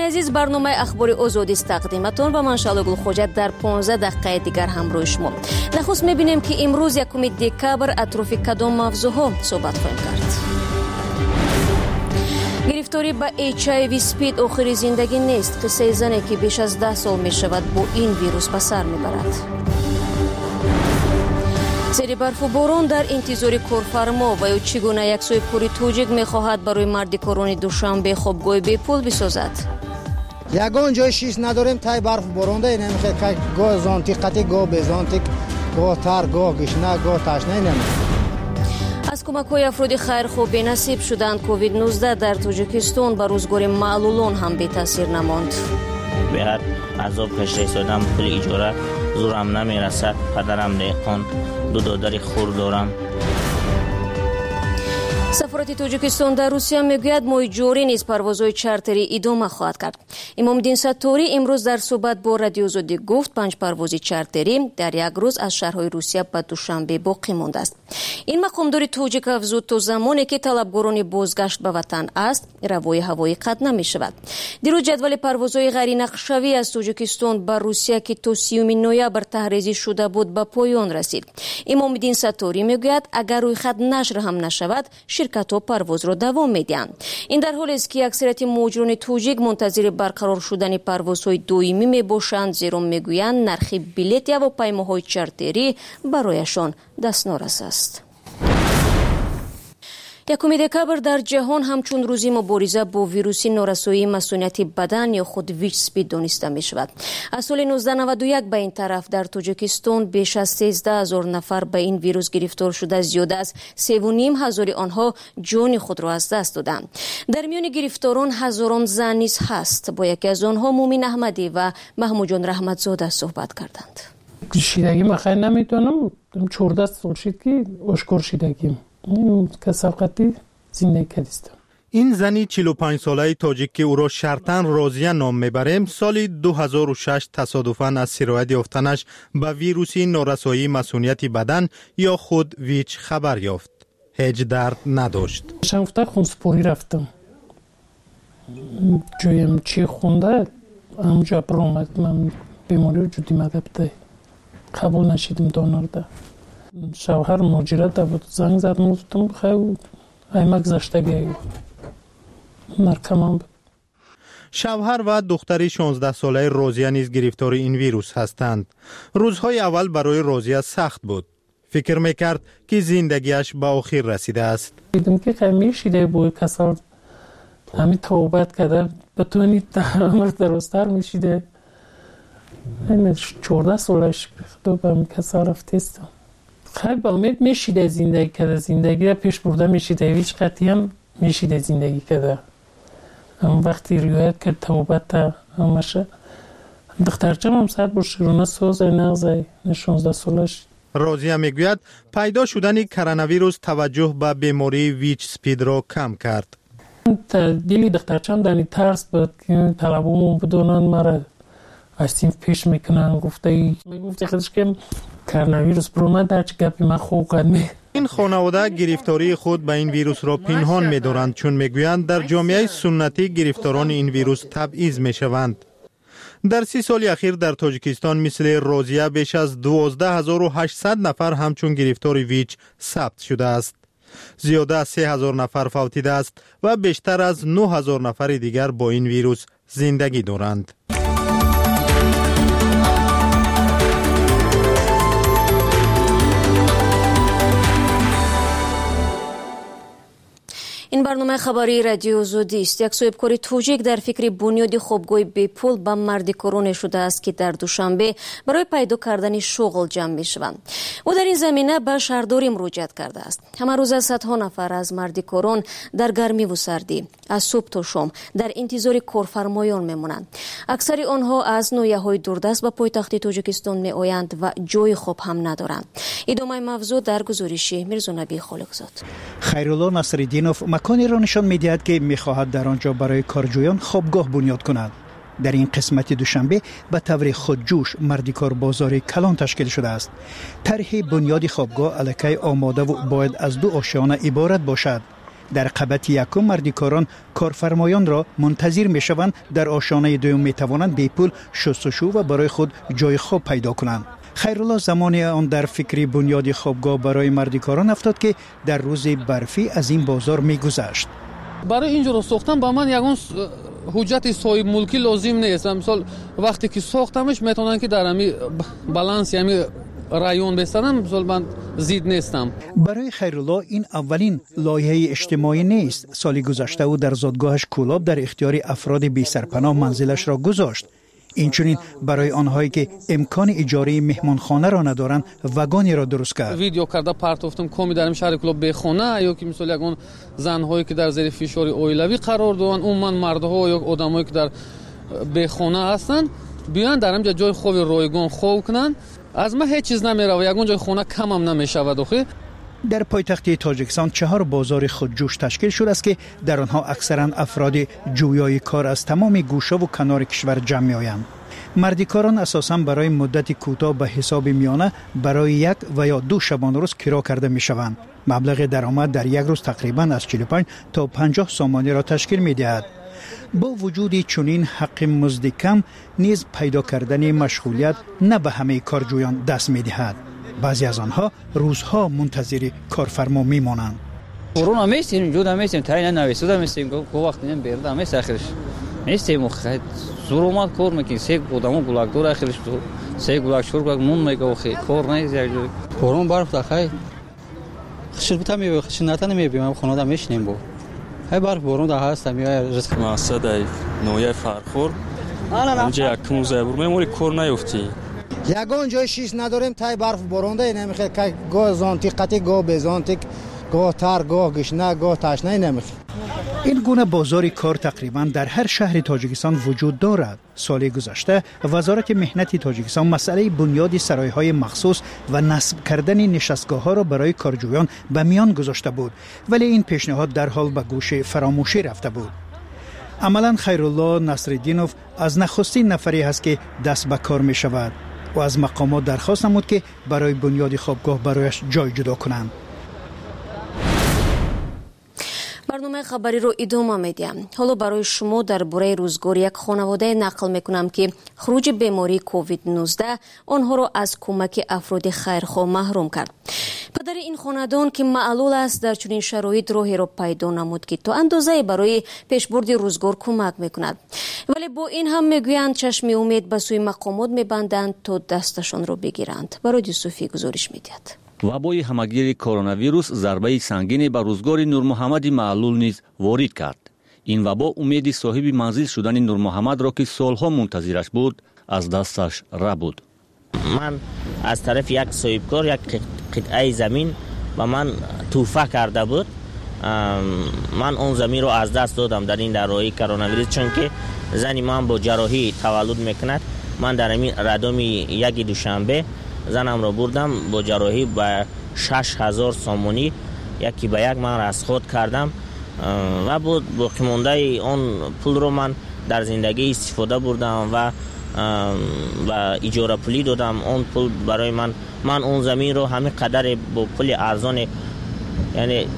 عزیز، برنامه اخبار آزادی است تقدیمتون و من شعله گلخوجت در 15 دقیقه دیگر همراه شما. نخست می‌بینیم که امروز 1 دکبر اطراف کدام موضوعها صحبت خواهیم کرد. گرفتاری به HIV سپید آخر زندگی نیست. قصه زنی که بیش از 10 سال می شود با این ویروس به سر می برد. زیر برف و باران در انتظار کارفرما و یا چگونه یک سوی پوری توجیک می خواهد برای مردکاران دوشنبه خوابگاه بی پول بسازد. یگان جای شیش نداریم تای برف و باران ده نمیشه که گاه زانتیقتی گاه بزانتیق گاه تر گاه گشنه گاه تشنه نمیشه. از کمک‌های افراد خیرخواه بی‌نصیب شدند. کووید 19 در تاجیکستان به روزگار معلولان هم بی تاثیر نماند. به هر عذاب کشته شدم، پول اجاره زورم نمیرسد. پدرم دهقان، 2 دادر خور دارم. سفارت تاجیکستان در روسیه میگوید ماه جاری نیز پروازهای چارتری ادامه خواهد کرد. امامالدین ستاری امروز در صحبت با رادیو آزادی گفت 5 پرواز چارتری در یک روز از شهرهای روسیه به دوشنبه باقی مانده است. این مقامدار تاجیک افزود تا زمانی که طلبگاران بازگشت به وطن است روای هوایی قطع نمی شود. دیروز جدول پروازهای غیر نقشه‌ای از تاجیکستان به روسیه که تا 30 نوامبر تحریزی شده بود به پایان رسید. امامالدین ستاری میگوید اگر روی خط نشر هم نشود شرکت‌ها پرواز را دوام می‌دهند. این در حالی است که اکثریت مهاجران توجیک منتظر برقرار شدن پروازهای دائمی میباشند، زیرا میگویند نرخ بلیط یا هواپیماهای چارتری برایشان دستنارس است. 1 دکبر در جهان همچون روزی مبارزه با ویروس نارسایی مسئولیت بدن یا خود ویچ سپید دانسته می شود. از سال 1991 به این طرف در تاجیکستان بیش از 13,000 نفر به این ویروس گرفتار شده، زیاده از 3,500 آنها جان خود را از دست دادند. در میان گرفتاران هزاران زن نیز هست. با یکی از آنها مومن احمدی و محمود جان رحمتزاده صحبت کردند. شیدگی من خیلی نمیتونم، 14 سال شد که اشکار شیدگیم. این کسافتی زندگی کردیستم. این زنی 45 ساله تاجیک که او را شرطاً راضیه نام میبریم، سال 2006 تصادفاً از سرایت یافتنش به ویروسی نارسایی مسئولیت بدن یا خود ویچ خبر یافت. هیچ درد نداشت. شنفته خونسپوری رفتم. جویم چی خونده همجا برآمد. من بیماری وجودی مدبته قبول نشیدم دانارده. شوهر مهاجرت بود، زنگ زد گفتم خیلی ایمک زشتگی نرکمان بود. شوهر و دختری 16 ساله رازیه نیز گرفتار این ویروس هستند. روزهای اول برای رازیه سخت بود. فکر میکرد که زندگیش به آخر رسیده است. دیدم که خیلی میشیده بود، کسا همین توبت کرده بتونی عمر درستر میشیده. این 14 سالش تو به همین کسا رفتیستم. خیلی با امید میشیده زندگی کرده، زندگی را پیش برده میشیده، هیچ قطعی هم میشیده زندگی کرده. اما وقتی روایت کرد توبت همشه دخترچم هم ساعت با شیرونه سوزه نغزه 16 سالش. رازیه میگوید پیدا شدن کرونا ویروس توجه به بیماری ویچ سپید را کم کرد. دیلی دخترچم دانی ترس بود که طلبامون بدونن مرا از تیم پیش میکنن. گفته خودش که کرونا ویروس برآمد در چه گپی من خوب قدمی. این خانواده گرفتاری خود به این ویروس را پنهان می‌دارند، چون میگویند در جامعه سنتی گرفتاران این ویروس تبعیض میشوند. در 30 سال اخیر در تاجیکستان مثل رازیه بیش از 12,800 نفر همچون گرفتار ویچ ثبت شده است. زیاده از 3,000 نفر فوتیده است و بیشتر از 9,000 نفر دیگر با این ویروس زندگی دارند. این برنامه خبری رادیو آزادی است. یک صاحبکار توجیک در فکر بنیاد خوابگاه بی پول به مردکاران شده است که در دوشنبه برای پیدا کردن شغل جمع می شوند. او در این زمینه به شهرداری مراجعت کرده است. همه روز صدها نفر از مردکاران در گرمی و سردی از صبح تا شام در انتظار کارفرمایان میمونند. اکثر آنها از ناحیه‌های دوردست به پایتخت تاجیکستان می آیند و جای خواب هم ندارند. ادامه موضوع در گزارش میرزا نبی خالقزاد. خیرالله نصرالدینوف مکانی را نشان می‌دهد که می‌خواهد در آنجا برای کارجویان خوابگاه بنیاد کند. در این قسمت دوشنبه به طور خودجوش مردکار بازار کلان تشکیل شده است. طرح بنیاد خوابگاه الکی آماده و باید از 2 آشیانه عبارت باشد. در قبط یکم مردیکاران کارفرمایان را منتظر می شوند در آشانه دوم می توانند بی پول شستشو و برای خود جای خواب پیدا کنند. خیرالله زمانی آن در فکری بنیاد خوابگاه برای مردیکاران افتاد که در روز برفی از این بازار می گذشت. برای اینجا رو ساختن با من یگان حجت صاحب ملکی لازم نیست. مثلا وقتی که ساختمش میتونن که در امی بالانس یعنی رایون بستنم، مثلا من زید نیستم. برای خیرالله این اولین لایحه اجتماعی نیست. سالی گذشته او در زادگاهش کولاب در اختیار افراد بی سرپناه منزلش را گذاشت. اینچنین برای آنهایی که امکان اجاره مهمانخانه را ندارند وگانی را درست کرد. ویدیو کرده پرتافتم کمی در شهر کولاب به خانه یا که مثلا یگان زن‌هایی که در زیر فشار اویلوی قرار دارن، عموما مردها یا آدمایی که در به خانه هستن بیان در اینجا جای خوب رایگان خواب کنن. از ما هیچ چیز نمیره و یگان جای خانه کم هم نمیشود. آخه در پایتخت تاجیکستان 4 بازار خودجوش تشکیل شده است که در آنها اکثرا افراد جویای کار از تمام گوشه و کنار کشور جمع می‌آیند. مردیکاران اساساً برای مدت کوتاه به حساب میانه برای 1 و یا 2 شبانه روز کرا کرده می‌شوند. مبلغ درآمد در یک روز تقریباً از 45 تا 50 سامانی را تشکیل می‌دهد. با وجود چنین حق مزد کم نیز پیدا کردن مشغولیت نه به همه کارجویان دست می‌دهد. بعضی از آنها روزها منتظر کارفرما میمانند. کرونا میستیم جدا میستیم تعیین نویسوده میستیم کو وقت نیم برده میست اخرش میستیم خیلی زور اومد کار میکنیم سه گودامو گلاک دور اخرش سه گلاک شور گلاک مون میگه خیلی کار نیست جوری کرونا برف داخل خشبتا میبه خشناتا نمیبیم خونه میشنیم بو های برف بارون ده هست میای رزق ماسده نویا فرخور اینجا یکم زبور میموری کار نیفتی یگان جای شیش نداریم تای برف بارونده نمیخواد که گاه زانتی قطعی گاه بزانتی گاه تر گاه گشنه گاه تشنه نمیخواد. این گونه بازار کار تقریبا در هر شهر تاجیکستان وجود دارد. سال گذشته وزارت مهنت تاجیکستان مسئله بنیاد سرایهای مخصوص و نصب کردن نشستگاه‌ها را برای کارجویان به میان گذاشته بود، ولی این پیشنهاد در حال به گوش فراموشی رفته بود. عملا خیرالله نصرالدینوف از نخستین نفری است که دست به کار می شود و از مقامات درخواست نمود که برای بنیاد خوابگاه برایش جای جدا کنند. برنامه خبری رو ادامه میدیم. حالا برای شما درباره روزگار یک خانواده نقل میکنم که خروج بیماری کووید 19 آنها را از کمک افراد خیرخواه محروم کرد. پدر این خاندان که معلول است در چنین شرایط راهی را پیدا نمود که تا اندازه برای پیشبرد روزگار کمک میکند، ولی با این هم میگویند چشم امید به سوی مقامات میبندند تا دستشان را بگیرند. برای صوفی گزارش میدهد. وبای همگیر کرونا ویروس ضربه سنگینی به روزگار نور محمد معلول نیز وارد کرد. این وبا امید صاحب منزل شدن نور محمد را که سالها منتظرش بود از دستش ربود. من از طرف یک صاحبکار یک قطعه زمین و من توفه کرده بود. من اون زمین رو از دست دادم در این دوران کرونا ویروس، چون که زنی من با جراحی تولد میکند. من در این ردوم یک دوشنبه زنم رو بردم با جراحی به 6000 سامانی یکی به یک من از خود کردم و بود باقی مونده اون پول رو من در زندگی استفاده بردم و اجاره پولی دادم. اون پول برای من اون زمین رو همین قدر با پول ارزان یعنی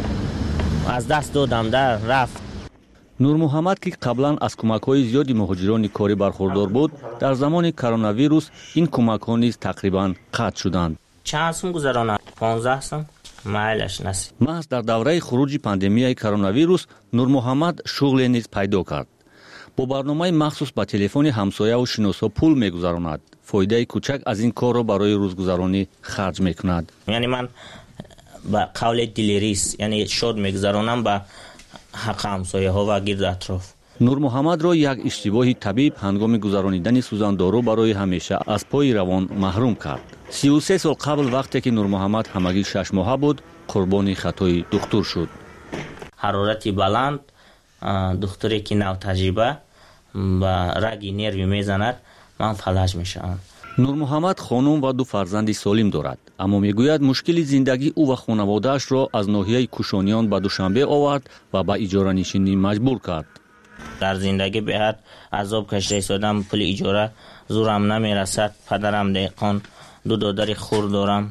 از دست دادم در رفت. نور محمد که قبلا از کمک‌های زیادی مهاجران کاری برخوردار بود، در زمان کرونا ویروس این کمک‌ها نیز تقریباً قطع شدند. چند سال گذرانه 15 سال مایلش نصیب. محض در دوره خروج پاندمی کرونا ویروس نور محمد شغل نیز پیدا کرد. با برنامه مخصوص به تلفن همسایه و شناسا پول می‌گذراند. فایده کوچک از این کار را برای روزگذرانی خرج می‌کند. یعنی من با قول دلیریس یعنی شاد می‌گذرانم با حق همسایه ها و گرد اطراف. نور محمد را یک اشتباه طبیب هنگام گذرانیدن سوزاندارو برای همیشه از پای روان محروم کرد. 33 سال قبل وقتی که نور محمد همگی 6 ماهه بود، قربانی خطای دکتر شد. حرارتی بلند، دکتری که نو تجربه و رگی نروی میزند، من فلج میشم. نور محمد خانم و 2 فرزند سالم دارد، اما میگوید مشکل زندگی او و خانواده‌اش را از ناحیه کوشانیان به دوشنبه آورد و به اجاره نشینی مجبور کرد. در زندگی به حد عذاب کشیده شدم، پول اجاره زورم نمیرسد. پدرم دهقان، 2 دادر خور دارم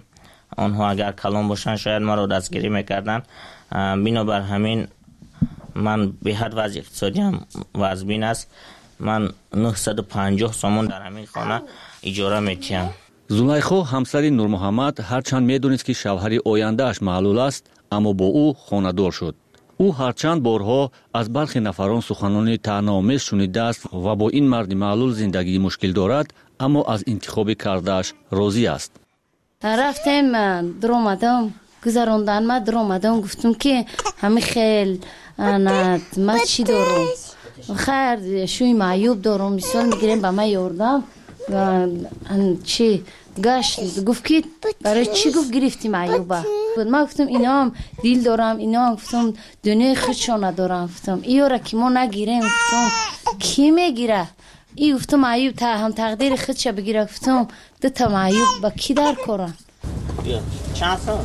آنها اگر کلان باشن شاید ما را دستگیری میکردن. بنابر همین من به حد وضع اقتصادی هم وضعبین است. من 950 سومون در همین خانه اجاره میتیم. زلیخا همسر نور محمد هرچند میدونست که شوهر آینده‌اش معلول است، اما با او خانه‌دار شد. او هرچند بارها از برخی نفران سخنان طعنه‌آمیز شنیده است و با این مرد معلول زندگی مشکل دارد، اما از انتخاب کرده‌اش راضی است. رفتم در اومدم گذراندن ما در اومدم گفتم که همه خیل ما چی دارم خیر شوی معیوب دارم مثال میگیرم به من یاردم و چی گشت گفت که برای چی گفت گرفتی معیوبه. ما گفتم اینا هم دیل دارم، اینا هم گفتم دنیای خودشان ندارم. گفتم ایو را که ما نگیریم گفتم کی میگیره؟ ای گفتم معیوب تا هم تقدیر خودش بگیره. گفتم دو تا معیوب با کی در کارن؟ چند سال؟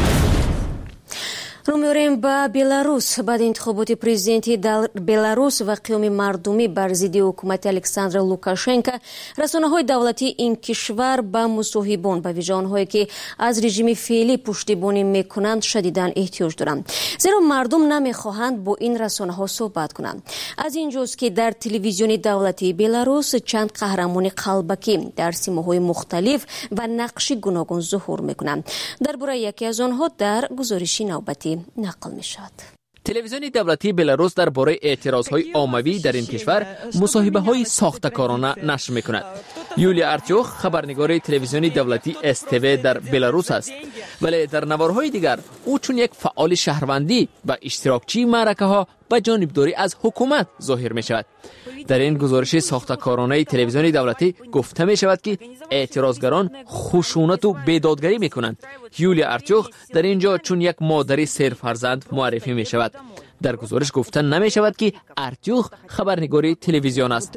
رو می‌آوریم به بلاروس. بعد انتخابات پرزیدنتی در بلاروس و قیام مردمی بر ضد حکومت الکساندر لوکاشنکو، رسانه‌های دولتی این کشور به مصاحبان به ویژه آنهایی که از رژیم فعلی پشتیبانی می‌کنند شدیداً احتیاج دارند، زیرا مردم نمی‌خواهند با این رسانه‌ها صحبت کنند. از اینجاست که در تلویزیون دولتی بلاروس چند قهرمان قلبکی در سیماهای مختلف و نقش گوناگون ظهور می‌کنند. درباره یکی از آنها در گزارشی نوبتی نقل می شود. تلویزیون دولتی بلاروس درباره اعتراضهای عمومی در این کشور مصاحبه‌های ساخته‌کارانه نشر می‌کند. یولیا ارتیوخ خبرنگار تلویزیون دولتی استو در بلاروس است، ولی در نوارهای دیگر او چون یک فعال شهروندی و اشتراکچی معرکه‌ها به جانبداری از حکومت ظاهر می‌شود. در این گزارش ساخته‌کارانه تلویزیون دولتی گفته می‌شود که اعتراضگران خشونت و بیدادگری می‌کنند. یولیا ارتیوخ در اینجا چون یک مادری سرفرزند معرفی می‌شود. در گزارش گفته نمی‌شود که ارتیوخ خبرنگار تلویزیون است.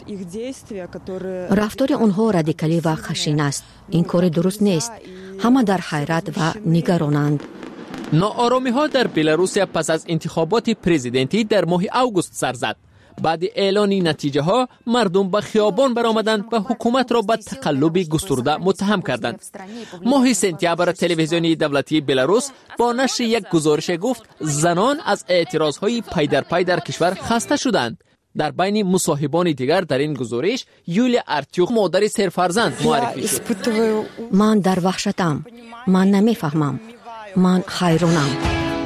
رفتار آنها رادیکالی و خشن است. این کار درست نیست. همه در حیرت و نگرانند. ناآرامی‌ها در بلاروس پس از انتخابات پرزیدنتی در ماه آگوست سر زد. بعد اعلان نتیجه ها مردم به خیابان برآمدند و حکومت را به تقلب گسترده متهم کردند. ماه سپتامبر تلویزیون دولتی بلاروس با نشر یک گزارش گفت زنان از اعتراضهای پی در پی در کشور خسته شدند. در بین مصاحبان دیگر در این گزارش یولیا ارتیوخ مادر سرفرزند معرفی شد. من در وحشتم. من نمیفهمم. من حیرانم.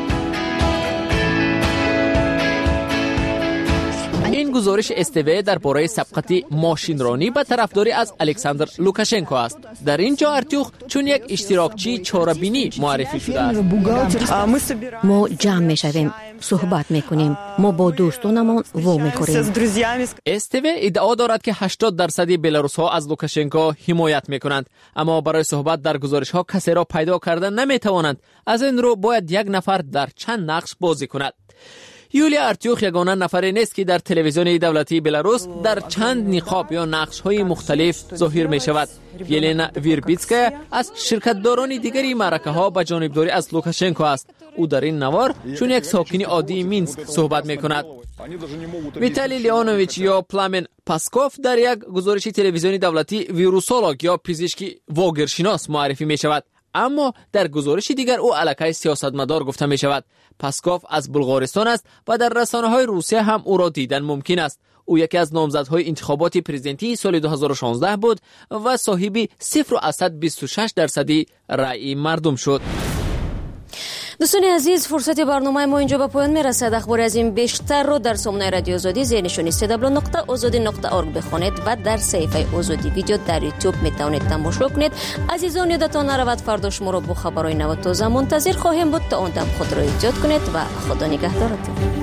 این گزارش استو درباره سبقت ماشینرانی به طرفداری از الکساندر لوکاشنکو است. در اینجا ارتیوخ چون یک اشتراکچی چاره‌بینی معرفی شده است. ما جمع میشویم، صحبت میکنیم، ما با دوستانمان و میخوریم. استو ادعا دارد که 80% بلاروس‌ها از لوکاشنکو حمایت میکنند، اما برای صحبت در گزارش‌ها کسی را پیدا کردن نمیتوانند. از این رو باید یک نفر در چند نقش بازی کند. یولیا ارتیوخ یگانه نفری نیست که در تلویزیون دولتی بلاروس در چند نقاب یا نقش‌های مختلف ظاهر می‌شود. یلنا ویربیتسکا از شرکت‌داران دیگری معرکه‌ها به جانبداری از لوکاشنکو است. او در این نوار چون یک ساکن عادی مینسک صحبت می‌کند. ویتالی لیانوویچ یا پلامن پاسکوف در یک گزارش تلویزیون دولتی ویروسولوگ یا پزشک واگرشناس معرفی می‌شود. اما در گزارش دیگر او علاقه سیاستمدار گفته می شود. پاسکوف از بلغارستان است و در رسانه‌های روسیه هم او را دیدن ممکن است. او یکی از نامزدهای انتخابات پرزیدنتی سال 2016 بود و صاحب 0.26% رأی مردم شد. دوستان عزیز، فرصت برنامه ما اینجا به پایان میرسد. اخبار از این بیشتر رو در سامانه رادیو آزادی زیرنشانی www.azadi.org بخونید و در صفحه آزادی ویدیو در یوتیوب میتونید تماشا کنید. عزیزان یادتان نرود فردا شما رو با خبرهای نو و تازه منتظر خواهیم بود. تا اون دم خود را ایجاد کنید و خدا نگهدارتون.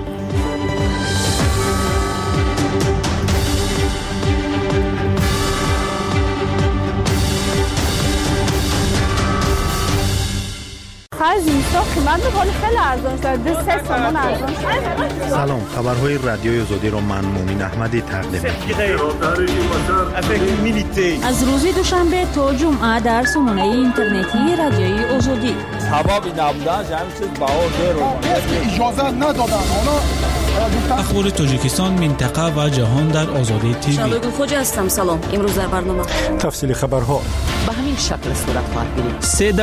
از اینستا قیمت حال خیلی ارزان شده. 3 تومان ارزان شده. سلام، خبرهای رادیوی آزادی را من مومن احمدی تقدیم می‌کنم. از روز دوشنبه تا جمعه در سامانه اینترنتی رادیوی آزادی. هوا نبودن همین چیز بهار اجازه ندادن. اخبار تاجیکستان، منطقه و جهان در آزادی تیوی. شادو خوجا هستم. سلام. امروز در برنامه تفصیل خبرها. به همین این شکل صورت خواهد گرفت.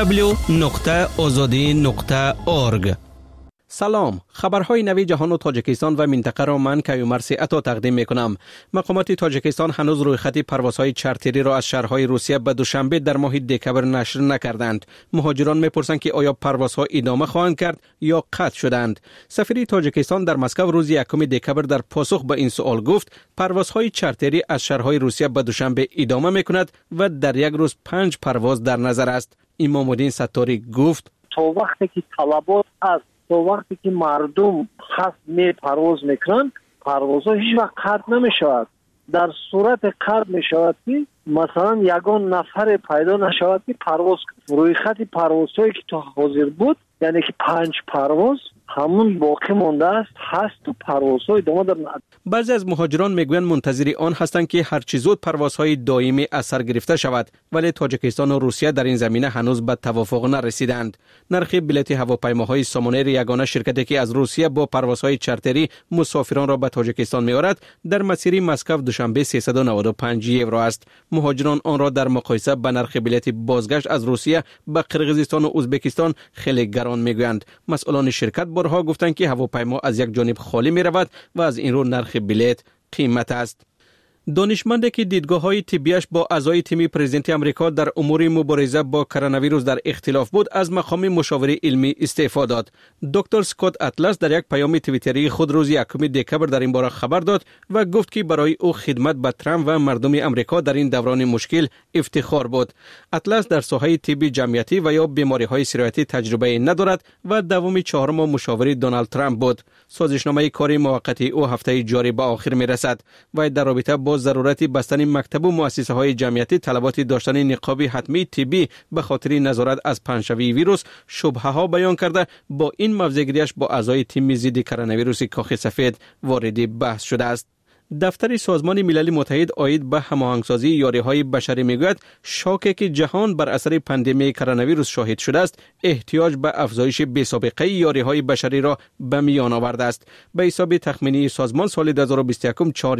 www.azadi.org. سلام، خبرهای نوی جهان و تاجیکستان و منطقه را من کیومرثی عطا تقدیم میکنم. مقامات تاجیکستان هنوز روی خط پروازهای چارتری را از شهرهای روسیه به دوشنبه در ماه دکبر نشر نکردند. مهاجران میپرسند که آیا پروازها ادامه خواهند کرد یا قطع شدند. سفیر تاجیکستان در مسکو روز 1 دکبر در پاسخ به این سوال گفت پروازهای چارتری از شهرهای روسیه به دوشنبه ادامه میکند و در یک روز 5 پرواز در نظر است. امام الدین ستاری گفت تا وقتی که طلبات است، تا وقتی که مردم خاص می پرواز میکنند، پروازها هیچ وقت قطع نمی شود. در صورت قطع می شود که مثلا یگان نفر پیدا نشود که پرواز روی خط پروازهایی که تا حاضر بود، یعنی که 5 پرواز همون باقی مانده است، هست و پروازهای ادامه دارند. بعضی از مهاجران میگویند منتظر آن هستند که هرچی زود پروازهای دائمی از سر گرفته شود، ولی تاجیکستان و روسیه در این زمینه هنوز به توافق نرسیدند. نرخ بلیط هواپیماهای سامونیر، یگانه شرکتی که از روسیه با پروازهای چارتری مسافران را به تاجیکستان می‌آورد، در مسیر مسکو دوشنبه 395 یورو است. مهاجران آن را در مقایسه با نرخ بلیط بازگشت از روسیه به قرقیزستان و ازبکستان خیلی گران میگویند. مسئولان شرکت بارها گفتند که هواپیما از یک جانب خالی می رود و از این رو نرخ بلیط قیمت است. دانشمندی که دیدگاه‌های طبیش با اعضای تیم پرزیدنت آمریکا در امور مبارزه با کرونا ویروس در اختلاف بود، از مقام مشاور علمی استعفا داد. دکتر اسکات اطلس در یک پیام توییتری خود روز 1 دکبر در این باره خبر داد و گفت که برای او خدمت به ترامپ و مردم آمریکا در این دوران مشکل افتخار بود. اطلس در ساحه طب جمعیتی و یا بیماری‌های سرایتی تجربه ندارد و دوم 4 مشاور دونالد ترامپ بود. سازشنامه کاری موقتی او هفته جاری به آخر می‌رسد و در رابطه با ضرورت بستن مکتب و مؤسسه‌های جمعیتی طلبات داشتن نقاب حتمی طبی به خاطر نظارت از پنجشنبه ویروس شبهه‌ها بیان کرده، با این موضع‌گیریش با اعضای تیم ضد کرونا ویروس کاخ سفید وارد بحث شده است. دفتر سازمان ملل متحد عاید به هماهنگسازی یاری‌های بشری میگوید شاکی که جهان بر اثر پاندمی کرونا ویروس شاهد شده است، احتیاج به افزایش بی‌سابقه یاری‌های بشری را به میان آورده است. به حساب تخمینی سازمان سال 2021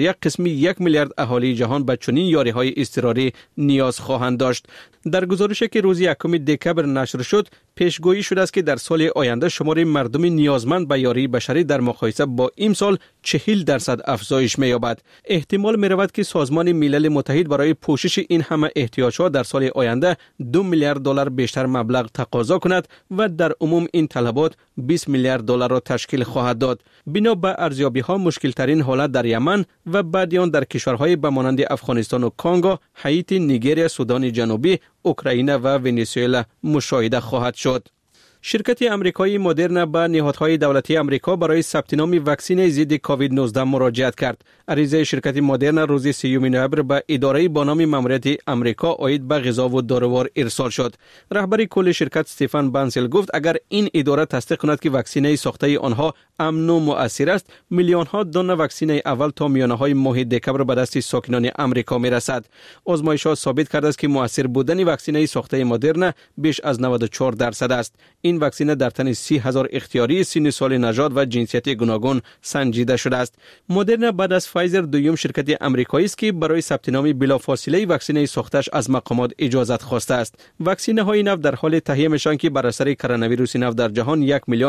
1 میلیارد اهالی جهان به چنین یاری‌های اضطراری نیاز خواهند داشت. در گزارشی که روز 1 دکبر نشر شد، پیشگویی شده است که در سال آینده شمار مردم نیازمند به یاری بشری در مقایسه با امسال 40% افزایش می‌یابد. احتمال می‌رود که سازمان ملل متحد برای پوشش این همه احتیاجات در سال آینده 2 میلیارد دلار بیشتر مبلغ تقاضا کند و در عموم این طلبات 20 میلیارد دلار را تشکیل خواهد داد. بنا به ارزیابی‌ها مشکل‌ترین حالت در یمن و بعد آن در کشورهای به مانند افغانستان و کنگو، هایتی، نیجریه، سودان جنوبی، اوکراین و ونزوئلا مشاهده خواهد شد. شرکت آمریکایی مدرنا به نهادهای دولتی آمریکا برای ثبت نام واکسن ضد کووید 19 مراجعت کرد. عریضه شرکت مدرنا روز 3 نوامبر به اداره با نام ماموریت آمریکا عاید به غذا و داروار ارسال شد. رهبر کل شرکت استفان بانسل گفت اگر این اداره تصدیق کند که واکسن ساخته آنها امن و مؤثر است، میلیون ها دانه واکسن اول تا میانه های ماه دکبر به دست ساکنان آمریکا میرسد. آزمایش‌ها ثابت کرده است که مؤثر بودن واکسن ساخته مدرنا بیش از 94% است. این واکسن در تن 30,000 اختیاری سن سال نژاد و جنسیت گوناگون سنجیده شده است. مدرنا بعد از فایزر دوم شرکت آمریکایی است که برای ثبت نام بلافاصله واکسن ساختش از مقامات اجازت خواسته است. واکسن‌های نو در حال تهیه میشن که بر اثر کرونا ویروس نو در جهان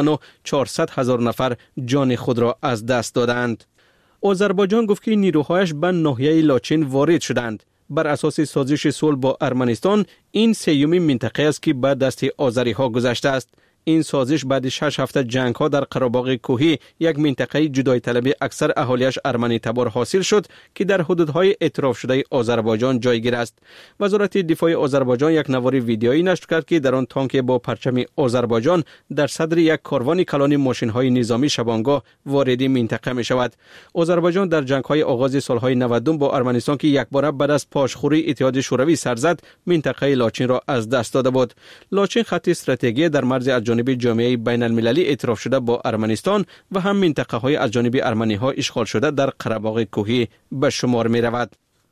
1,400,000 نفر جان خود را از دست دادند. آذربایجان گفت که نیروهایش به ناحیه لاچین وارد شدند. بر اساس سازش صلح با ارمنستان، این سیومین منطقه است که به دست آذری‌ها گذشته است. این سازش بعد 6 هفته جنگ‌ها در قره‌باغ کوهی، یک منطقه جدای طلبی اکثر اهالیش ارمنی تبار حاصل شد که در حدودهای اعتراف شده آذربایجان جایگیر است. وزارت دفاع آذربایجان یک نوار ویدیویی نشر کرد که در آن تانک با پرچم آذربایجان در صدر یک کاروان کلان ماشین‌های نظامی شبانگاه وارد منطقه می‌شود. آذربایجان در جنگ‌های آغاز سال‌های 90 با ارمنستان که یکباره بعد از پاشخوری اتحاد شوروی سر زد، منطقه لاچین را از دست داده بود. لاچین خط استراتژیکی در مرز جانب جامعه بین المللی اعتراف شده با ارمنستان و هم منطقه های از جانب ارمنی ها اشغال شده در قره‌باغ کوهی به شمار می رود.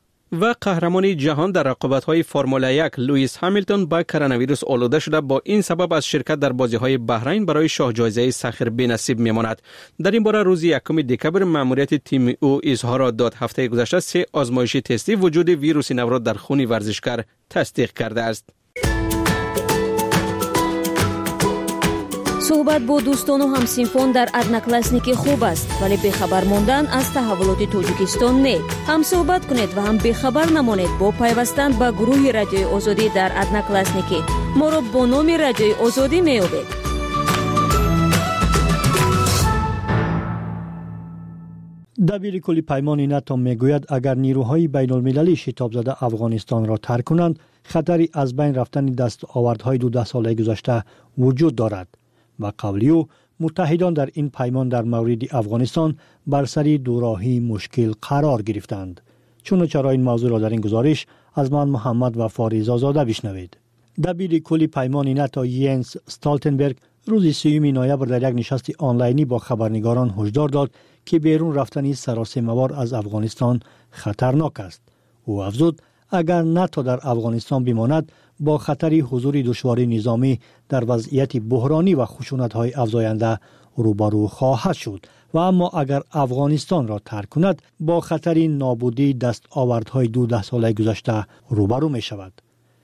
و قهرمان جهان در رقابت‌های فرمول 1 لوئیس هامیلتون با کرونا ویروس آلوده شده، با این سبب از شرکت در بازی‌های بحرین برای شاه جایزه سخر بی‌نصیب می‌ماند. در این باره روز 1 دکبر مأموریت تیم او اظهار داد. هفته گذشته 3 آزمایش تستی وجود ویروس نو را در خون ورزشکار تصدیق کرده است. صحبت با دوستان و همسینفان در ادناکلاسنیک خوب است، ولی بخبر ماندن از تحولات تاجیکستان نه. هم صحبت کنید و هم بخبر نمانید با پیوستن به گروه رادیوی آزادی در ادناکلاسنیک. ما را با نام رادیوی آزادی میابید. دبیر کل پیمان ناتو میگوید اگر نیروهای بین المللی شتاب زده افغانستان را ترک کنند، خطری از بین رفتن دستاوردهای 12 ساله گذشته وجود دارد. و قولی او متحدان در این پیمان در مورد افغانستان بر سر دوراهی مشکل قرار گرفتند. چون چرا این موضوع را در این گزارش از من محمد و فاریزا زاده بشنوید. دبیر کل پیمان ناتو ینس استالتنبرگ روز 3 نوامبر در یک نشست آنلاینی با خبرنگاران هشدار داد که بیرون رفتن سراسیمه‌وار از افغانستان خطرناک است. او افزود اگر ناتو در افغانستان بماند با خطری حضور دشواری نظامی در وضعیت بحرانی و خشونت‌های افزاینده روبرو خواهد شد و اما اگر افغانستان را ترک کند با خطری نابودی دستاوردهای 12 ساله گذشته روبرو می شود.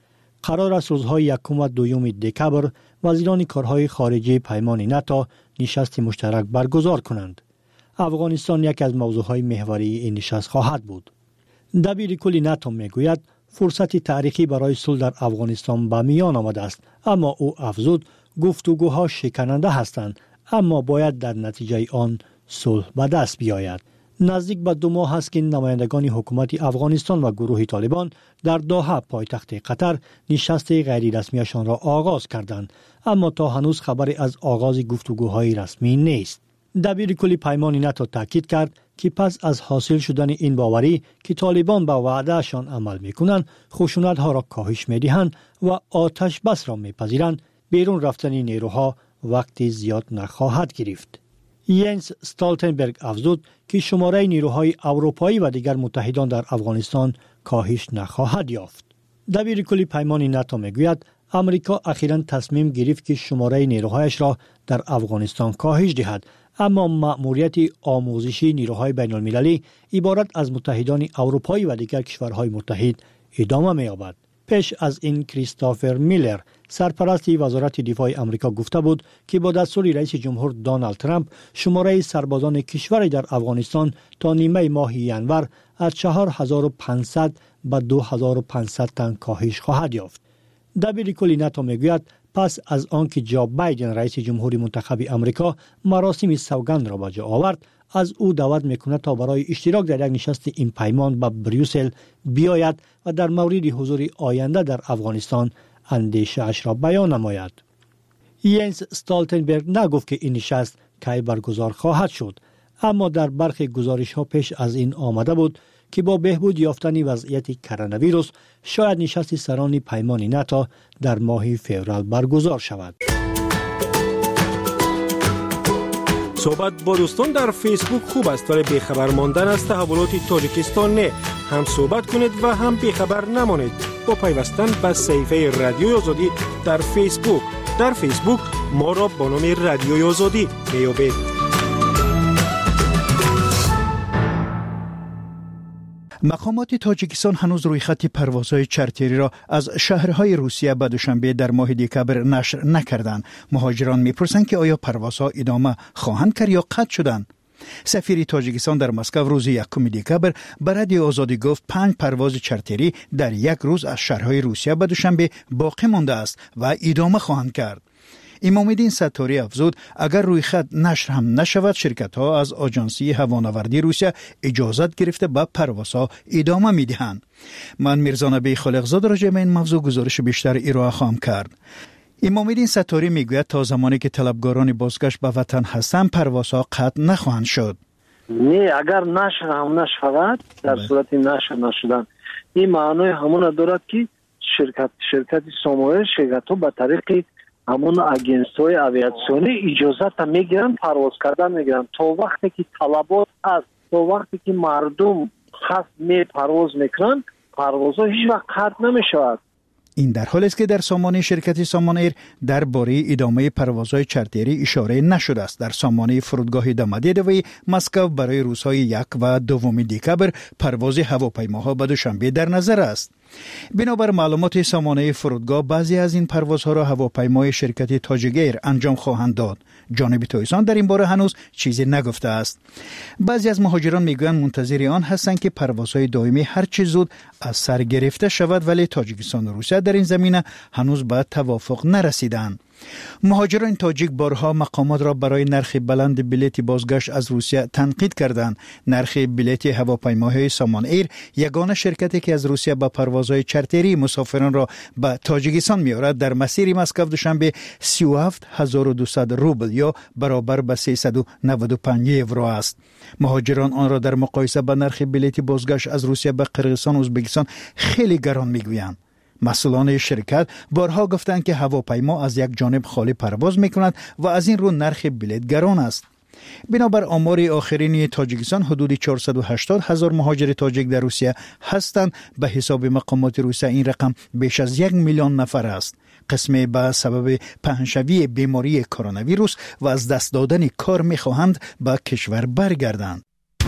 قرار است روزهای 1 و 2 دکبر وزیران کارهای خارجه پیمان ناتو نشست مشترک برگزار کنند. افغانستان یک از موضوعهای محوری این نشست خواهد بود. دبیر کل ناتو میگوید فرصت تاریخی برای صلح در افغانستان به میان آمده است، اما او افزود گفتگوها شکننده هستند، اما باید در نتیجه آن صلح به دست بیاید. نزدیک به 2 ماه است که نمایندگان حکومت افغانستان و گروه طالبان در دوحه پایتخت قطر نشست غیر رسمیشان را آغاز کردند، اما تا هنوز خبری از آغاز گفتگوهای رسمی نیست. دبیر کل پیمان ناتو تاکید کرد که پس از حاصل شدن این باوری که طالبان به وعدهشان عمل میکنند، خشونت‌ها را کاهش میدهند و آتش بس را میپذیرند، بیرون رفتن نیروها وقتی زیاد نخواهد گرفت. ینس استالتنبرگ افزود که شماره نیروهای اروپایی و دیگر متحدان در افغانستان کاهش نخواهد یافت. دبیر کل پیمان ناتو میگوید امریکا اخیراً تصمیم گرفت که شماره نیروهایش را در افغانستان کاهش دهد، اما مأموریت آموزشی نیروهای بین المللی عبارت از متحدان اروپایی و دیگر کشورهای متحد ادامه می‌یابد. پیش از این کریستوفر میلر سرپرست وزارت دفاع آمریکا گفته بود که با دستور رئیس جمهور دونالد ترامپ شماره سربازان کشور در افغانستان تا نیمه ماه ژانویه از 4500 به 2500 تن کاهش خواهد یافت. دبیر کل ناتو میگوید پس از آنکه جو بایدن رئیس جمهوری منتخب آمریکا مراسم سوگند را به جا آورد، از او دعوت میکند تا برای اشتراک در یک نشست این پیمان به بریوسل بیاید و در مورد حضور آینده در افغانستان اندیشه اش را بیان نماید. ینس استالتنبرگ نگفت که این نشست کی برگزار خواهد شد، اما در برخی گزارش ها پیش از این آمده بود که با بهبود یافتن وضعیت کرونا ویروس شاید نشست سران پیمان ناتو در ماه فوریه برگزار شود. صحبت با دوستان در فیسبوک خوب است، ولی بیخبر ماندن از تحولات تاجیکستان نه. هم صحبت کنید و هم بیخبر نمانید با پیوستن به صفحه رادیوی آزادی در فیسبوک. در فیسبوک ما را با نام رادیوی آزادی میابید. مقامات تاجیکستان هنوز روی خط پروازهای چارتری را از شهرهای روسیه به دوشنبه در ماه دکبر نشر نکردند. مهاجران میپرسند که آیا پروازها ادامه خواهند کرد یا قطع شدند. سفیر تاجیکستان در مسکو روز 1 دکبر به رادیو آزادی گفت 5 پرواز چارتری در یک روز از شهرهای روسیه به دوشنبه باقی مانده است و ادامه خواهند کرد. امام‌الدین ستاری افزود اگر روی خط نشر هم نشود، شرکت‌ها از آژانسی هوانوردی روسیه اجازت گرفته به پروازها ادامه می‌دهند. من میرزا نبی خالقزاد راجع به این موضوع گزارش بیشتر ارائه خواهم کرد. امام‌الدین ستاری میگوید تا زمانی که طلبگاران بازگشت به وطن هستند پروازها قطع نخواهند شد. نه، اگر نشر هم نشود، در صورت نشر نشدن این معنی همون دارد که شرکت ساموئل شرکت‌ها به طریق همون اجنس‌های آویاسیونی اجازت میگیرن پرواز کردن میگیرن تا وقتی که طلبات است، تا وقتی که مردم خاص پرواز میکنن، پروازها هیچ وقت قطع نمیشود. این در حالی است که در سامانه شرکت سامان ایر درباره ادامه پروازهای چارتری اشاره نشده است. در سامانه فرودگاه دامادیدوی مسکو برای روزهای 1 و 2 دکبر پرواز هواپیماها به دوشنبه در نظر است. بنابر معلومات سامانه فرودگاه بعضی از این پروازها را هواپیمای شرکت تاجگیر انجام خواهند داد. جانب تایسان در این باره هنوز چیزی نگفته است. بعضی از مهاجران میگویند منتظر آن هستند که پروازهای دائمی هر چه زود از سر گرفته شود، ولی تاجیکستان و روسیه در این زمینه هنوز به توافق نرسیدند. مهاجران تاجیک بارها مقامات را برای نرخ بلند بلیط بازگشت از روسیه تنقید کردند. نرخ بلیط هواپیماهای سامان ایر، یگانه شرکتی که از روسیه با پروازهای چارتری مسافران را به تاجیکستان می‌آورد، در مسیر مسکو دوشنبه 37200 روبل یا برابر به 395 یورو است. مهاجران آن را در مقایسه با نرخ بلیط بازگشت از روسیه به قرقیزستان و ازبکستان خیلی گران می‌گویند. مسئولان شرکت بارها گفتند که هواپیما از یک جانب خالی پرواز می‌کند و از این رو نرخ بلیط گران است. بنابر آمار آخرین تاجیکستان حدود 480,000 مهاجر تاجیک در روسیه هستند. به حساب مقامات روسیه این رقم بیش از 1 میلیون نفر است. قسمی به سبب پهنشوی بیماری کرونا ویروس و از دست دادن کار می‌خواهند به کشور برگردند.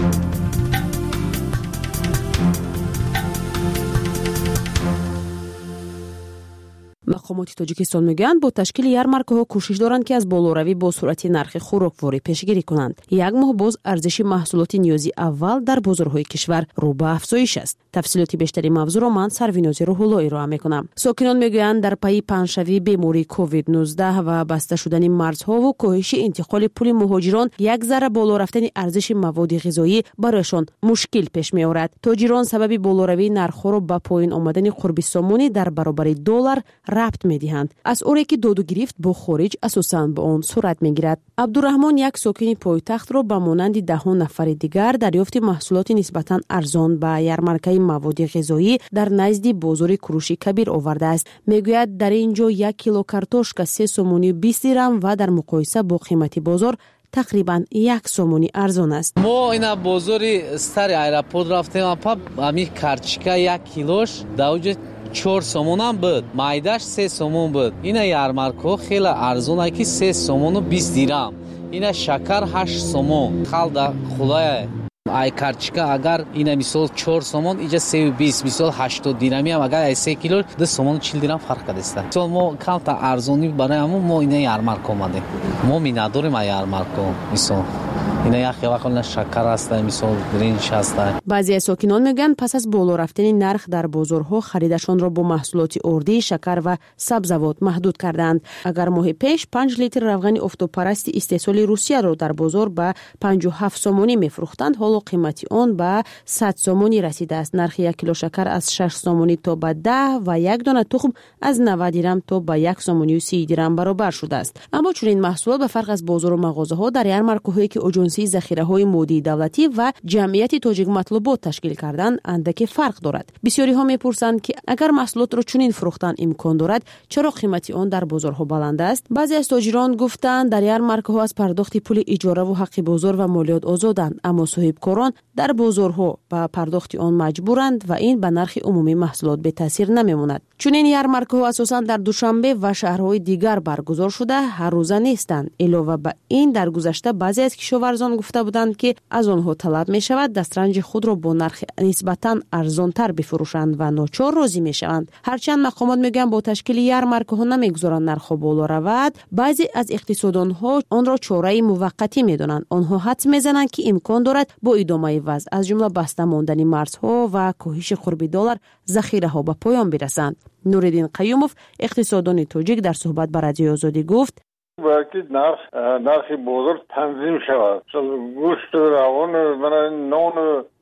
مقامات تاجیکستان میگویند با تشکیل ярмаркаҳо کوشش دارند که از بالوروی با سرعت نرخ خوراکواری پیشگیری کنند. یک ماه باز ارزش محصولات نیازی اول در بازارهای کشور رو به افزایش است. تفصیلات بیشتری موضوع را من سرویناز روح‌الله ارائه میکنم. ساکنان میگویند در پی پنجشوی بیماری کووید 19 و بسته شدن مرزها و کاهش انتقال پول مهاجران، یک ذره بالا رفتن ارزش مواد غذایی برایشان مشکل پیش میآورد. تاجران سبب بالوروی نرخ‌ها را به پایین آمدن قرب سامانی در برابر دلار ربط می‌دهند. از اوری که دادو گرفت با خارج اساساً به آن صورت می‌گیرد. عبدالرحمن یک ساکن پایتخت را به مانند دهان نفر دیگر دریافت محصولات نسبتاً ارزان به ярмаркаи مواد غذایی در نزد بازار کروشی کبیر آورده است. میگوید در اینجا 1 کیلو کارتوشکا 3 سومونی 20 درم و در مقایسه با قیمت بازار تقریبا 1 سومونی ارزان است. ما اینا بازار ستار ایرپورت رفتیم، همین کارچیکا 1 کیلوش دوج 4 سومون هم بود، مایداش 3 سومون بود. اینا ярмарка خیلی ارزونه که 3 سومون و 20 درم. اینا شکر 8 سومون. خالدا خلای ای کارچیکا اگر اینا مثال 4 سومون اینجا 320 مثال 80 درمی هم اگر 3 کیلو 2 سومون 40 درم فرق است. مثال ما کم تا ارزونی برای ما اینا ярмарка اومده. ما می نداریم ярмарка مثال اینا یک وقت شکر است، مثال برنج است. بعضی از ساکنان میگن پس از بالا رفتن نرخ در بازارها خریدشان را با محصولات اردی، شکر و سبزیجات محدود کردند. اگر ماه پیش 5 لیتر روغن افتوپرست استحصال روسیه را در بازار به 57 سومونی میفروختند، حالا قیمت آن به 100 سومونی رسیده است. نرخ 1 کیلو شکر از 6 سومونی تا به 10 و یک دانه تخم از 90 درم تا به 1 سومونی و 30 درم برابر شده است. اما چون این محصولات به فرق از بازار و مغازه‌ها در ярмаркаҳое که اجنسی ذخیره‌های مودی دولتی و جمعیت تاجیک مطلوبات تشکیل کردن اندکی فرق دارد. بسیاری ها میپرسند که اگر محصولات را چنین فروختن امکان دارد، چرا قیمت آن در بازارها بلند است؟ بعضی از تاجران گفتند در ярмаркаҳо از پرداخت پول اجاره و حق بازار و مالیات آزادند، اما صاحبکاران در بازارها به پرداخت آن مجبورند و این به نرخ عمومی محصولات به تاثیر نمیماند. چون این ярмаркаҳо اساساً در دوشنبه و شهرهای دیگر برگزار شده هر روزه نیستند. علاوه بر این در گذشته بعضی از کشاورزان گفته بودند که از آنها طلب می شود دسترنج خود را با نرخ نسبتاً ارزانتر بفروشند و ناچار راضی می شوند. هرچند مقامات میگن با تشکیل ярмаркаҳо نمیگذارند نرخ بالا رود، بعضی از اقتصاددان ها آن را چاره موقتی میدانند. آنها حدس میزنند که امکان دارد با ادامه وضع از جمله بسته ماندن مرزها و کاهش قرب دلار ذخیره ها به پایان برسند. نوریدین قیوموف اقتصاددان تاجیک در صحبت با رادیو آزادی گفت باید نرخ بازار تنظیم شود. گوشت روان برای نان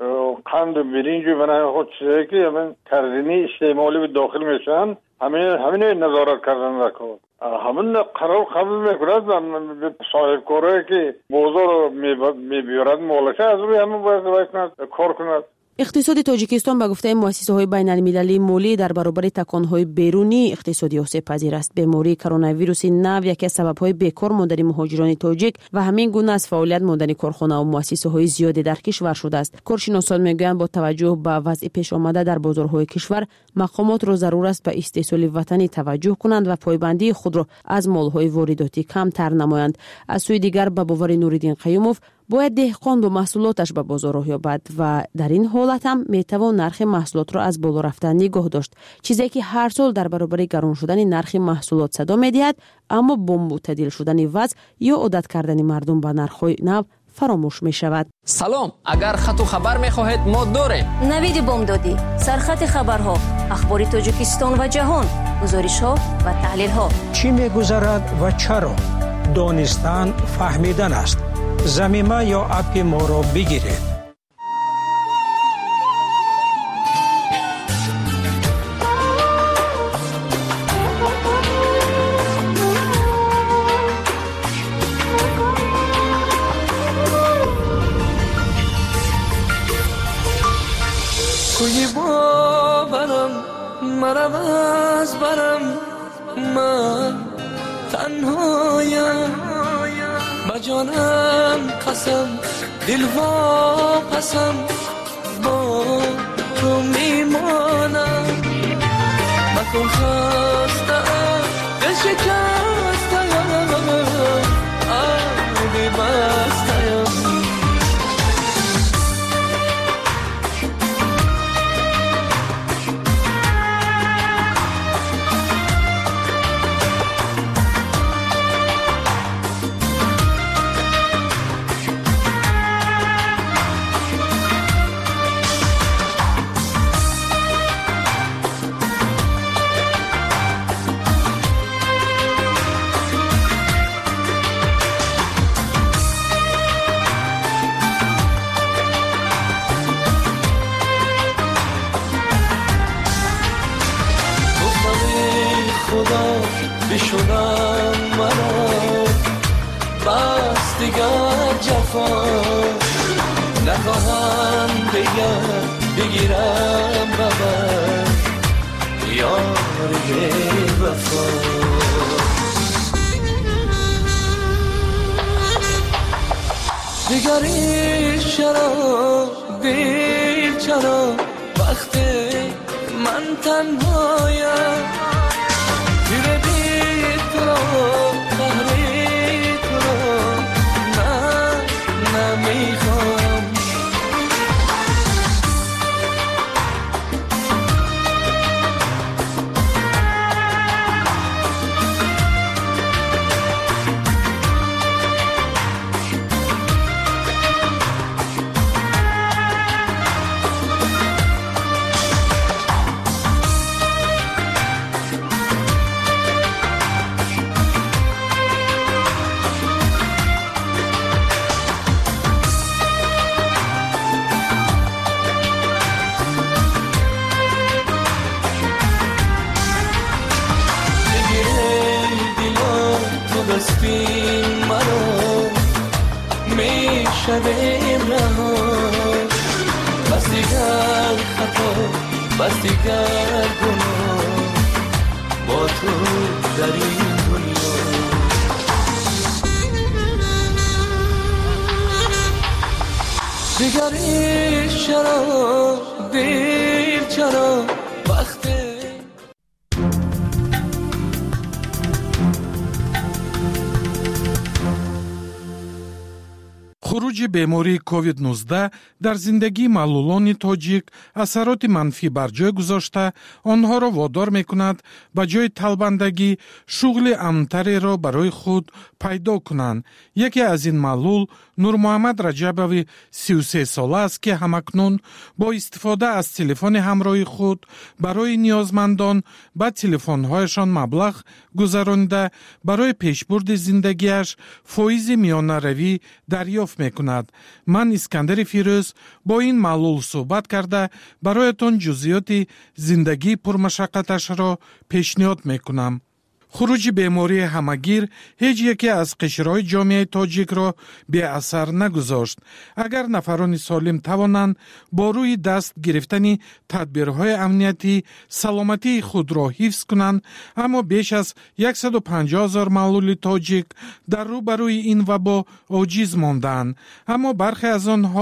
قند برنج برای خود چیزی که همین ترزینی استعمالی به داخل میشن همین نظارت کردن رکود. همین قرار قبول میکند صاحبکارایی که بازار میبیارد مالشه از روی همین باید کار کند. اقتصاد تاجیکستان به گفته مؤسسه‌های بین‌المللی مالی در برابر تکان‌های بیرونی اقتصادی آسیب‌پذیر است. بیماری کرونا ویروس نو یکی از سبب‌های بیکار ماندن مهاجران تاجیک و همین گونه از فعالیت ماندن کارخانه و مؤسسه‌های زیادی در کشور شده است. کارشناسان میگویند با توجه به وضع پیش آمده در بازارهای کشور، مقامات را ضرور است به استحصال وطنی توجه کنند و پایبندی خود را از مال‌های وارداتی کمتر نمایند. از سوی دیگر به باور نوریدین قیوموف، باید دهقان با محصولاتش به بازار راه یابد و در این حالت هم میتوان نرخ محصولات را از بالا رفتن نگاه داشت، چیزی که هر سال در برابر گران شدن نرخ محصولات صدا میدهد، اما با معتدل شدن وضع یا عادت کردن مردم به نرخ‌های نو فراموش می شود. سلام، اگر خط و خبر می خواهید ما داریم. نوید بامدادی، سرخط خبرها، اخبار تاجیکستان و جهان، گزارش‌ها و تحلیل‌ها. چی می‌گذرد و چرا؟ دانستن فهمیدن است. زمینه یا اپ ما را بگیرید. کوی باورم مرم از برم من تنهایم بجانم قسم دل واپسم با تو میمانم مکن خستم دل شکستم آبی بستم بشونم منو بس دیگر جفا نخواهم دیگر بگیرم ببر یاری وفا دیگری چرا دل چرا وقتی من تنهایم بستیم منو میشویم رها بس دیگر خطا بس دیگر گناه با تو در این دنیا دیگر عشق چرا دل چرا وقتی خروج بیماری کووید 19 در زندگی معلولان تاجیک اثرات منفی بر جای گذاشته آنها را وادار میکند به جای طلبندگی شغل امن‌تری را برای خود پیدا کنند. یکی از این معلول نور محمد رجبوی 33 ساله است که همکنون با استفاده از تلفن همراه خود برای نیازمندان به تلفن‌هایشان مبلغ گذرانده برای پیشبرد زندگیش فایز میانه‌روی دریافت میکند. من اسکندر فیروز با این معلول صحبت کرده برایتان جزئیات زندگی پرمشقتش را پیشنهاد میکنم. خروج بیماری همگیر هیچ یکی از قشرهای جامعه تاجیک را بی اثر نگذاشت. اگر نفران سالم توانند با روی دست گرفتن تدبیرهای امنیتی سلامتی خود را حفظ کنند، اما بیش از 150,000 معلول تاجیک در روبروی این وبا عاجز ماندند. اما برخی از آنها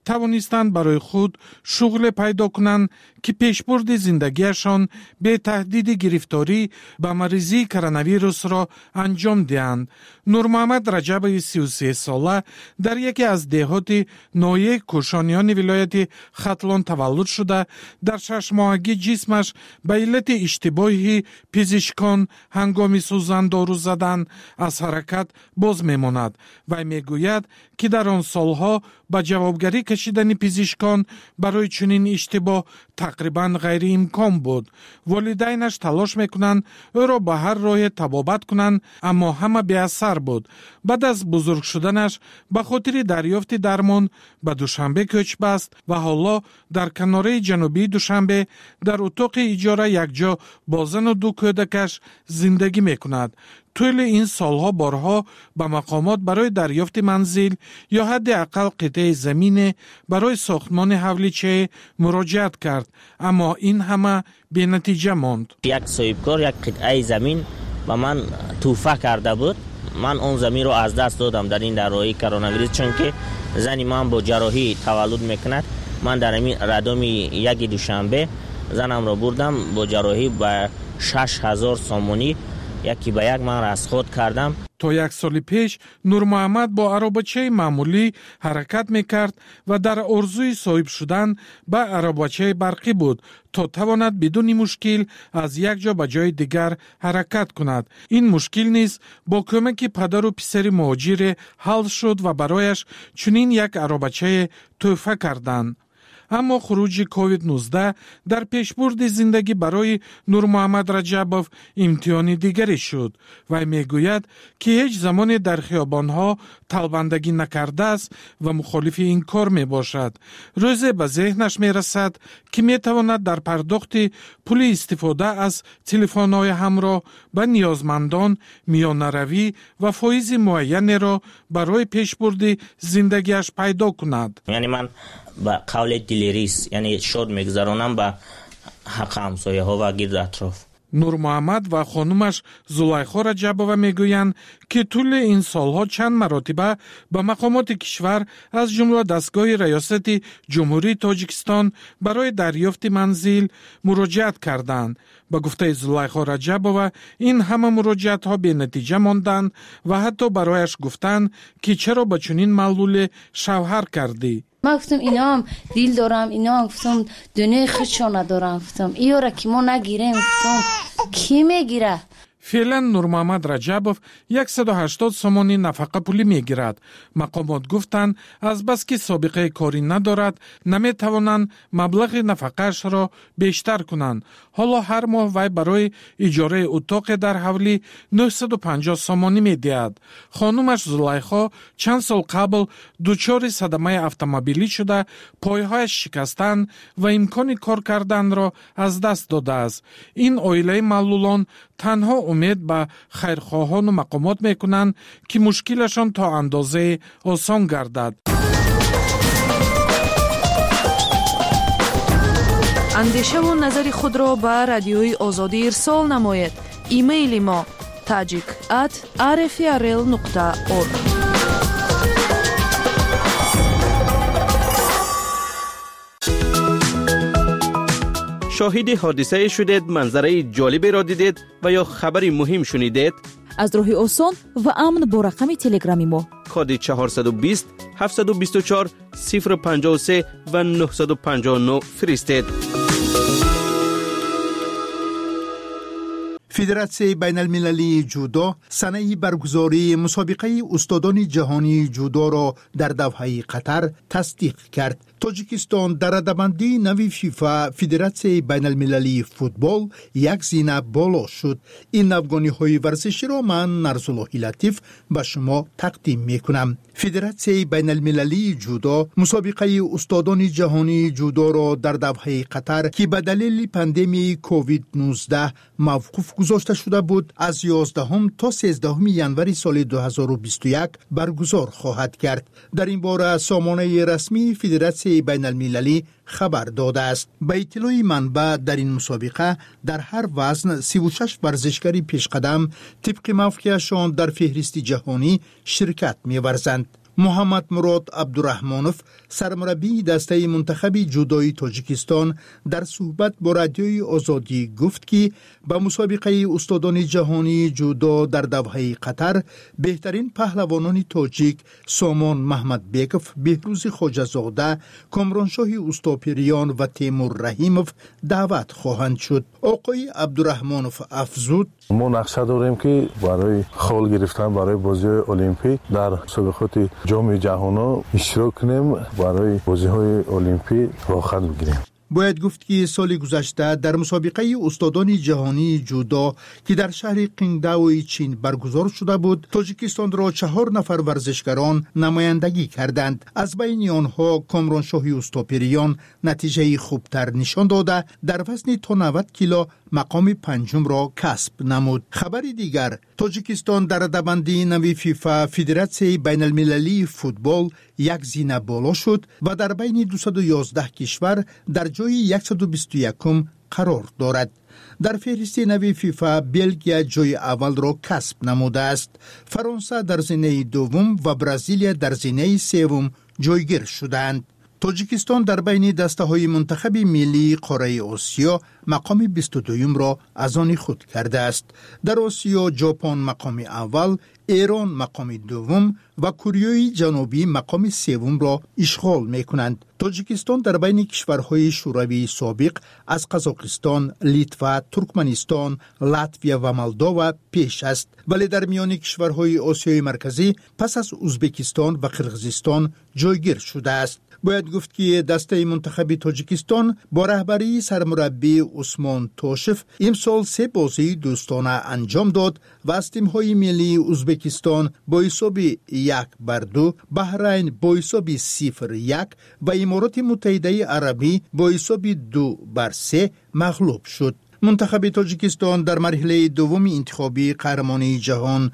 توانستند برای خود شغل پیدا کنند که پیشبرد زندگیشان به تهدید گرفتاری به مریضی کرونا ویروس را انجام دهند. نور محمد رجب 33 ساله در یکی از دهات ناحیه کوشانیان ولایت ختلان تولد شده در 6 ماهگی جسمش به علت اشتباهی پزشکان هنگام سوزن دارو زدن از حرکت باز میماند و میگوید که در آن سالها به جوابگری کشیدن پزشکان برای چنین اشتباه تقریبا غیر امکان بود. والدینش تلاش میکنند او را به هر راه طبابت کنند اما همه بی اثر بود. بعد از بزرگ شدنش به خاطر دریافت درمان به دوشنبه کوچ بست و حالا در کناره جنوبی دوشنبه در اتاق اجاره یکجا با زن و 2 کودکش زندگی میکند. طول این سالها بارها به مقامات برای دریافت منزل یا حداقل قطعه زمین برای ساختمان حولیچه مراجعت کرد اما این همه بی نتیجه ماند. یک صاحبکار یک قطعه زمین به من توفه کرده بود. من اون زمین رو از دست دادم در این دوران کرونا ویروس، چون که زنی من با جراحی تولد میکند. من در این ردام یک دوشنبه زنم را بردم با جراحی به 6000 سامانی یکی به یک من از خود کردم. تا 1 سال پیش نور محمد با عربچه معمولی حرکت میکرد و در آرزوی صاحب شدن به عربچه برقی بود تا تواند بدون مشکل از یک جا به جای دیگر حرکت کند. این مشکل نیز با کمک پدر و پسر مهاجر حل شد و برایش چنین یک عربچه تحفه کردند. اما خروج کووید 19 در پیشبرد زندگی برای نور محمد رجبوف امتحان دیگری شد و میگوید که هیچ زمان در خیابانها طلبندگی نکرده است و مخالف این کار می باشد. روزی به ذهنش می رسد که می تواند در پرداخت پول استفاده از تلفن‌های همراه به نیازمندان میانه روی و فایز معین را برای پیشبرد زندگیش پیدا کند. یعنی من با قول دلیریس یعنی شد میگذرانم به حق همسایه ها و گرد اطراف. نور محمد و خانومش زلیخا رجبووا میگویند که طول این سالها چند مراتبه به مقامات کشور از جمله دستگاه ریاست جمهوری تاجیکستان برای دریافت منزل مراجعت کردند. به گفته زلیخا رجبووا این همه مراجعت ها به نتیجه ماندند و حتی برایش گفتند که چرا به چنین معلول شوهر کردی؟ من گفتم اینا هم دیل دارم، اینا هم گفتم دنیای خودشو ندارم، گفتم ایو را که ما نگیریم، گفتم کی میگیره؟ فعلا نور محمد رجبوف 180 سامانی نفقه پولی میگیرد. مقامات گفتند از بس که سابقه کاری ندارد نمیتوانند مبلغ نفقهش را بیشتر کنند. حالا هر ماه وی برای اجاره اتاق در حوالی 950 سامانی میدهد. خانومش زلیخا چند سال قبل دچار صدمه اتومبیلی شده پایهایش شکستند و امکان کار کردن را از دست داده است. این عائله معلولان تنها امید به خیرخواهان و مقامات میکنند که مشکلشان تا اندازه آسان گردد. اندیشه و نظر خود را به رادیوی آزادی ارسال نمایید. ایمیل ما tajik@rfrl.org. شاهد حادثه شدید، منظره جالبی را دیدید و یا خبری مهم شنیدید؟ از راه آسان و امن با رقم تلگرامی ما کد 420 724 053 و 959 فرستید. فدراسیون بین المللی جودو سنه برگزاری مسابقه استادان جهانی جودو را در دوحه قطر تصدیق کرد. تاجیکستان در ردبندی نوی فیفا فدراسیون بین المللی فوتبال یک زینه بالا شد. این نوگانی های ورزشی را من نرزالله لطیف به شما تقدیم می کنم. فدراسیون بین المللی جودو مسابقه استادان جهانی جودو را در دوحه قطر که به دلیل پاندمی کووید 19 موقوف گذاشته شده بود از 11 تا 13 ژانویه سال 2021 برگزار خواهد کرد. در این باره سامانه رسمی فدراسیون بین المللی خبر داده است. به اطلاع منبع در این مسابقه در هر وزن 36 ورزشکاری پیشقدم طبق موقعشان در فهرست جهانی شرکت می‌ورزند. محمد مراد عبدالرحمانوف سرمربی دسته منتخب جودوی تاجیکستان در صحبت با رادیوی آزادی گفت که با مسابقه استادان جهانی جودو در دوحه قطر بهترین پهلوانان تاجیک سامان محمد بیکف، بهروز خواجه‌زاده، کامرانشاه اوستاپیریان و تیمور رحیموف دعوت خواهند شد. آقای عبدالرحمانوف افزود: ما نقشه داریم که برای خال گرفتن برای بازی المپیک در مسابقات جام جهانی اشتراک کنیم، برای بازی‌های المپیک راحت بگیریم. باید گفت که سال گذشته در مسابقه استادان جهانی جودو که در شهر قینگداو چین برگزار شده بود، تاجیکستان را 4 نفر ورزشکاران نمایندگی کردند. از بین آنها کامرانشاه اوستاپیریان نتیجه خوبتر نشان داده در وزن تا 90 کیلو مقام 5 را کسب نمود. خبری دیگر، تاجیکستان در رده‌بندی نوی فیفا فدراسیون بین المللی فوتبال یک زینه بالا شد و در بین 211 کشور در جای 121م قرار دارد. در فهرست نوی فیفا بلژیک جای اول را کسب نموده است. فرانسه در زینه دوم و برزیل در زینه سوم جایگیر شدند. تاجیکستان در بین دسته‌های منتخب ملی قاره آسیا مقام 22 را از آن خود کرده است. در آسیا ژاپن مقام اول، ایران مقام دوم و کره جنوبی مقام سوم را اشغال می‌کنند. تاجیکستان در بین کشورهای شوروی سابق از قزاقستان، لیتوا، ترکمنستان، لاتویا و مولداوا پیش است، ولی در میان کشورهای آسیای مرکزی پس از ازبکستان و قرقیزستان جایگیر شده است. باید گفت که دسته منتخب تاجیکستان با رهبری سرمربی عثمان توشف امسال 3 بازی دوستانه انجام داد و از تیم‌های ملی ازبکستان با حساب 1-2، بحرین با حساب 0-1 و امارات متحده عربی با حساب 2-3 مغلوب شد. منتخب تاجیکستان در مرحله دوم انتخابی قهرمانی جهان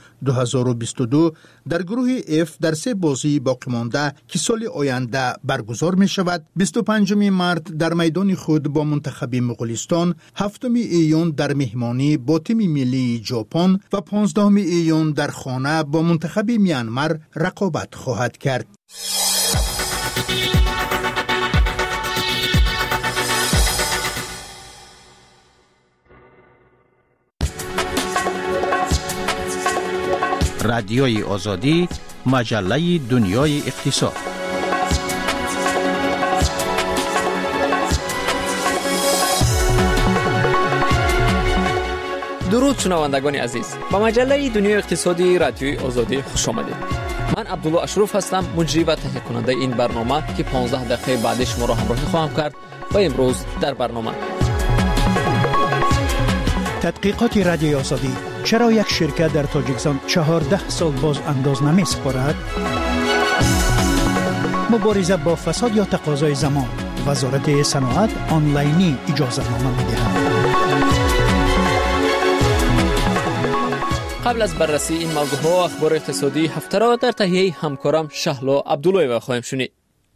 2022 در گروه F در 3 بازی باقی مانده که سال آینده برگزار می شود. 25 مارس در میدان خود با منتخب مغولستان، 7 ایون در مهمانی با تیم ملی ژاپن و 15 ایون در خانه با منتخب میانمار رقابت خواهد کرد. رادیوی آزادی، مجله دنیای اقتصاد. درود شنوندگان عزیز، با مجله دنیای اقتصادی رادیوی آزادی خوش آمدید. من عبدالله اشرف هستم، مجری و تهیه کننده این برنامه که 15 دقیقه بعد شما را همراهی خواهم کرد. و امروز در برنامه تحقیقات رادیوی آزادی: چرا یک شرکت در تاجیکستان 14 سال باز انداز نمی‌سپارد؟ مبارزه با فساد یا تقاضای زمان، وزارت صنعت آنلاینی اجازه‌نامه می‌دهد. قبل از بررسی این موضوعات و اخبار اقتصادی هفته را در تهیه همکارم شهلا عبدالله خواهیم شنید.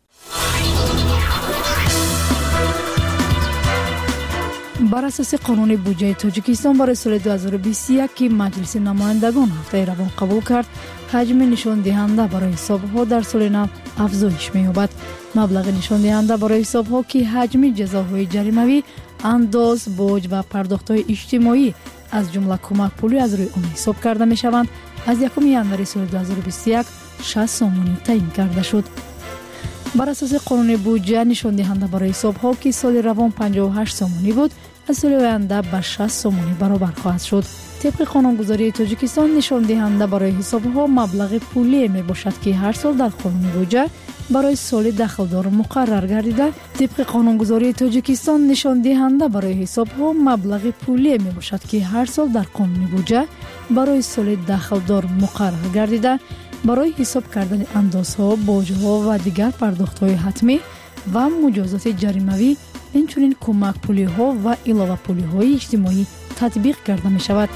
بر اساس قانون بودجه تاجیکستان برای سال 2021 که مجلس نمایندگان هفته روان قبول کرد، حجم نشان دهنده برای حساب‌ها در سال نو افزایش می‌یابد. مبلغ نشان دهنده برای حساب‌ها که حجم جزاهای جریمه‌ای، انداز، بوج و پرداخت‌های اجتماعی از جمله کمک پولی از روی آن حساب کرده می‌شوند، از 1 ژانویه سال 2021 60 سومانی تعیین کرده شد. بر اساس قانون بودجه نشان دهنده برای حساب‌ها که سال روان 58 سومانی بود، از سال آینده به 60 سومانی برابر خواهد شد. طبق قانونگذاری تاجیکستان نشان دهنده برای حساب‌ها مبلغ پولی میباشد که هر سال در قانون بودجه برای سال دخلدار مقرر گردیده. طبق قانونگذاری تاجیکستان نشان دهنده برای حساب‌ها مبلغ پولی میباشد که هر سال در قانون بودجه برای سال دخلدار مقرر گردیده. برای حساب کردن اندازها، بوج‌ها و دیگر پرداخت‌های حتمی و مجازات جریمه‌ای، اینچنین کمک پولی‌ها و علاوه پولی‌های اجتماعی تطبیق کرده می‌شود.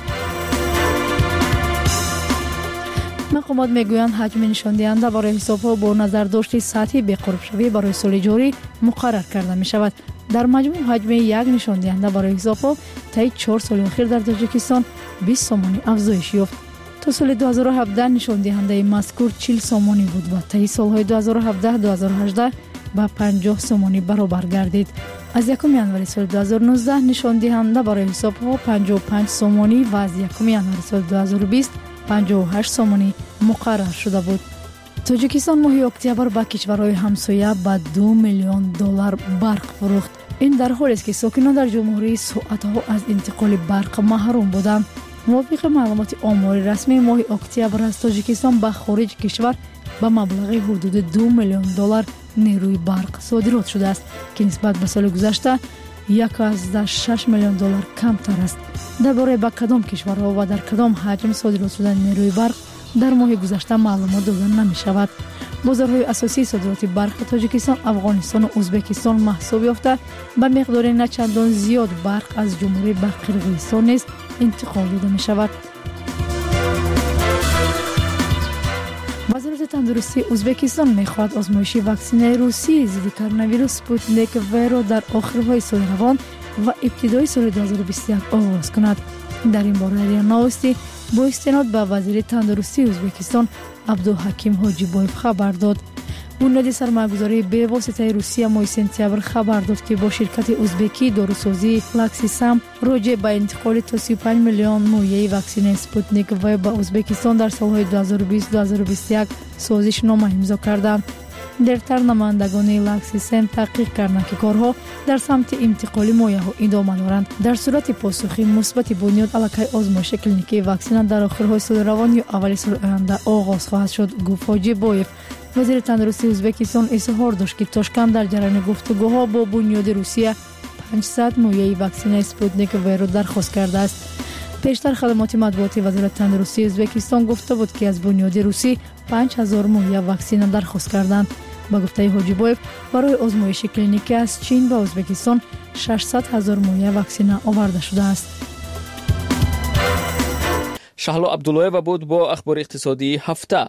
مقامات میگویند حجم نشان دهنده برای حساب‌ها با نظر داشت سطح بقرب شوی برای سال جاری مقرر کرده می‌شود. در مجموع حجم یک نشان دهنده برای حساب‌ها طی 4 سال اخیر در تاجیکستان 20 سومانی افزایش یافت. تا سال 2017 نشان دهنده مذکور 40 سامانی بود و طی سالهای 2017-2018 با 50 سامانی برابر گردید. از 1 ژانویه سال 2019 نشان دهنده برای حساب‌ها 55 سامانی و از 1 ژانویه سال 2020 58 سامانی مقرر شده بود. تاجیکستان ماه اکتبر با کشورهای همسایه با $2 میلیون برق فروخت. این در حالی است که ساکنان در جمهوری ساعت‌ها از انتقال برق محروم بودند. موافق معلومات آمار رسمی ماه اکتبر از تاجیکستان به خارج کشور به مبلغ حدود $2 میلیون نیروی برق صادرات شده است که نسبت به سال گذشته $1.6 میلیون کمتر است. درباره به کدام کشورها و در کدام حجم صادرات شدن نیروی برق در ماه گذشته معلومات داده نمی شود. بازارهای اساسی صادرات برق تاجیکستان، افغانستان و ازبکستان محسوب یافته به مقدار نه چندان زیاد برق از جمهوری به قرقیزستان نیز انتقال داده می شود. وزارت تندرستی ازبکستان می‌خواهد آزمایش واکسن روسی ضد کرونا ویروس سپوتنیک وی را در آخرهای سال روان و ابتدای سال 2021 آغاز کند. در این باره ریان ناوستی با استناد به وزیر تندرستی ازبکستان عبدالحکیم حاجیبایف خبر داد. بنیاد سرمایه‌گذاری به واسطه روسیه ماه سپتامبر خبر داد که با شرکت ازبکی داروسازی لاکسیسام راجع به انتقال تا 35 میلیون مویه واکسن سپوتنیک وی به ازبکستان در سالهای 2020-2021 سازشنامه امضا کردند. دفتر نمایندگان لاکسیسام تحقیق کردند که کارها در سمت انتقال مویه ها ادامه دارند. در صورت پاسخی مثبت بنیاد علاقه آزمایش کلینیکی واکسن در آخرهای سال روان یا اول سال آینده آغاز خواهد شد. گفت حاجیبایف. وزیر تندرستی ازبکستان اظهار داشت که تاشکند در جریان گفتگوها با بنیاد روسیه 500 مویه واکسن اسپوتنیک وی را درخواست کرده است. پیشتر خدمات مطبوعاتی وزارت تندرستی ازبکستان گفته بود که از بنیاد روسی 5000 مویه واکسن درخواست کردند. با گفته حاجیبایف برای آزمایش کلینیکی از چین و ازبکستان 600,000 مویه واکسن آورده شده است. شهلا عبداللهیو بود با اخبار اقتصادی هفته.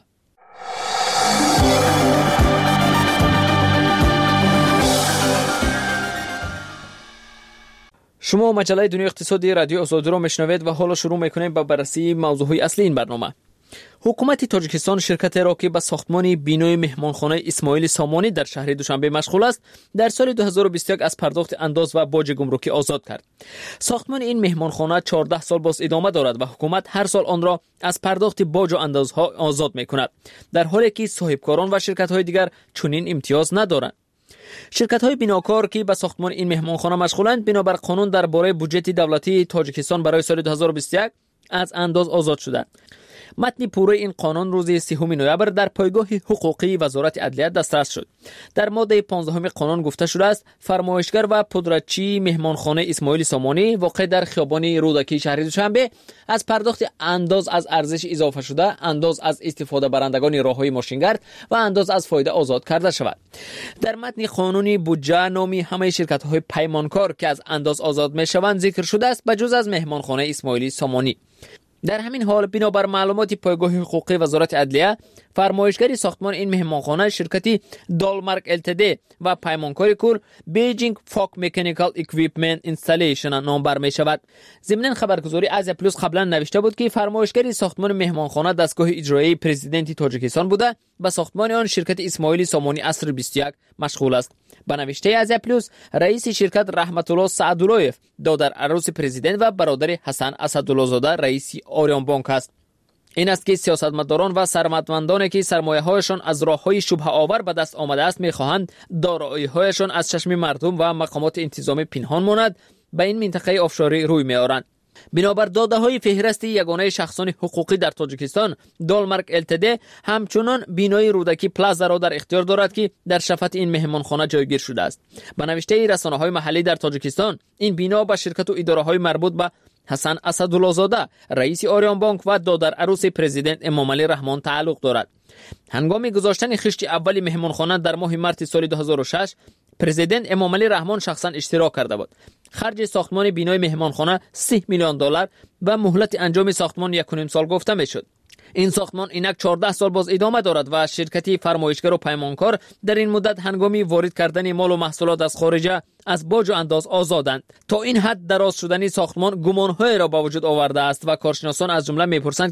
شما مجله دنیای اقتصادی رادیو آزادی را میشنوید و حالا شروع میکنیم با بررسی موضوعهای اصلی این برنامه. حکومت تاجیکستان شرکت را که به ساختمان بینای مهمانخانه اسماعیل سامانی در شهر دوشنبه مشغول است در سال 2021 از پرداخت انداز و باج گمرکی آزاد کرد. ساختمان این مهمانخانه 14 سال باز ادامه دارد و حکومت هر سال آن را از پرداخت باج و اندازها آزاد میکند، در حالی که صاحبکاران و شرکت‌های دیگر چنین امتیاز ندارند. شرکت‌های بناکار که به ساختمان این مهمانخانه مشغولند بنابر قانون درباره بودجه دولتی تاجیکستان برای سال 2021 از انداز آزاد شدند. متن پوره این قانون روز 3 نوامبر در پایگاه حقوقی وزارت عدلیه دسترس شد. در ماده 15 قانون گفته شده است فرمایشگر و پودرچی مهمانخانه اسماعیل سامانی واقع در خیابان رودکی شهر دوشنبه از پرداخت انداز از ارزش اضافه شده، انداز از استفاده برندگان راههای ماشینگرد و انداز از فایده آزاد کرده شود. در متن قانونی بودجه نامی همه شرکت‌های پیمانکار که از انداز آزاد می‌شوند ذکر شده است بجز از مهمانخانه اسماعیل سامانی. در همین حال بنابر معلومات پایگاه حقوقی وزارت عدلیه فرمایشگری ساختمان این مهمانخانه شرکتی دالمارک التدی و پیمانکاری کل بیجینگ فاک مکانیکال اکویپمنت اینستالیشن نام بر می شود. ضمن خبرگزاری آزیا پلوس قبلا نوشته بود که فرمایشگری ساختمان مهمانخانه دستگاه اجرایی پرزیدنت تاجیکستان بوده و ساختمان آن شرکت اسماعیل سامانی عصر 21 مشغول است. با نوشته آزیا پلوس رئیس شرکت رحمت الله سعداللهیف دادر عروس پرزیدنت و برادر حسن اسدالله زاده رئیس آریان بانک است. این است که سیاستمداران و ثروتمندانی که سرمایه‌هایشان از راه‌های شبهه آور به دست آمده است می‌خواهند دارایی‌هایشان از چشم مردم و مقامات انتظامی پنهان ماند به این منطقه آفشاری روی می‌آورند. بنابر داده‌های فهرست یگانه شخصان حقوقی در تاجیکستان دالمارک التدی همچنان بینای رودکی پلازا را در اختیار دارد که در شفت این مهمانخانه جایگیر شده است. به نوشته رسانه‌های محلی در تاجیکستان این بنا به شرکت و اداره‌های مربوط به حسن اسدالله زاده رئیس آریان بانک و دادر عروس پرزیدنت امام علی رحمان تعلق دارد. هنگام گذاشتن خشت اول مهمانخانه در ماه مارس سال 2006 پرزیدنت امام علی رحمان شخصا اشتراک کرده بود. خرج ساختمان بینای مهمانخانه $30 میلیون و مهلت انجام ساختمان 1.5 سال گفته میشد. این ساختمان اینک 14 سال باز ادامه دارد و شرکتی فرمایشگر و پیمانکار در این مدت هنگامی وارد کردن مال و محصولات از خارج از باج و انداز آزادند. تا این حد دراز شدن ساختمان گمان‌های را به وجود آورده است و کارشناسان از جمله میپرسند که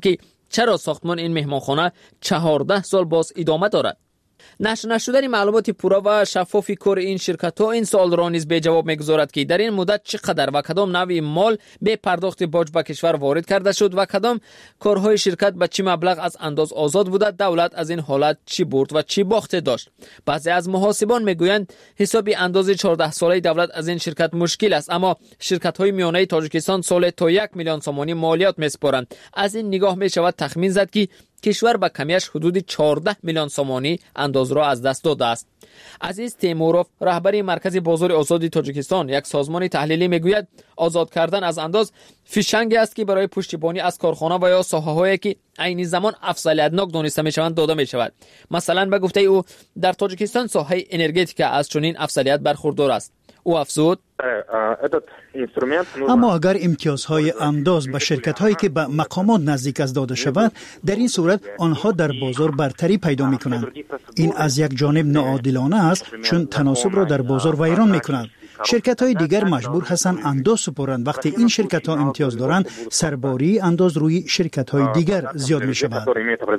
چرا ساختمان این مهمانخانه 14 سال باز ادامه دارد؟ نشر نشدن معلومات پورا و شفاف کار این شرکت ها این سوال را نیز به جواب میگذارد که در این مدت چقدر و کدام نوع مال به پرداخت باج به کشور وارد کرده شد و کدام کارهای شرکت به چه مبلغ از انداز آزاد بوده، دولت از این حالت چی برد و چی باخت داشت. بعضی از محاسبان میگویند حساب انداز 14 ساله دولت از این شرکت مشکل است، اما شرکت های میانه تاجیکستان سال تا 1 میلیون سومانی مالیات میسپارند. از این نگاه می شود تخمین زد که کشور به کمیش حدود 14 میلیون سومانی انداز را از دست داده است. عزیز تیموروف، رهبر مرکز بازار آزاد تاجیکستان، یک سازمان تحلیلی میگوید آزاد کردن از انداز فیشنگی است که برای پشتیبانی از کارخانه و یا ساحه‌هایی که عین زمان افضلیت‌ناک دانسته میشوند داده میشود. مثلا به گفته او در تاجیکستان ساحه انرژتیک از چنین افضلیت برخوردار است. او افزود اما اگر امتیازهای انداز به شرکت‌هایی که به مقامات نزدیک از داده شود، در این صورت آنها در بازار برتری پیدا می‌کنند. این از یک جانب ناعادلانه است چون تناسب را در بازار ویران می‌کند. شرکت‌های دیگر مجبور هستند انداز سپارند. وقتی این شرکت‌ها امتیاز دارند، سرباری انداز روی شرکت‌های دیگر زیاد می‌شود.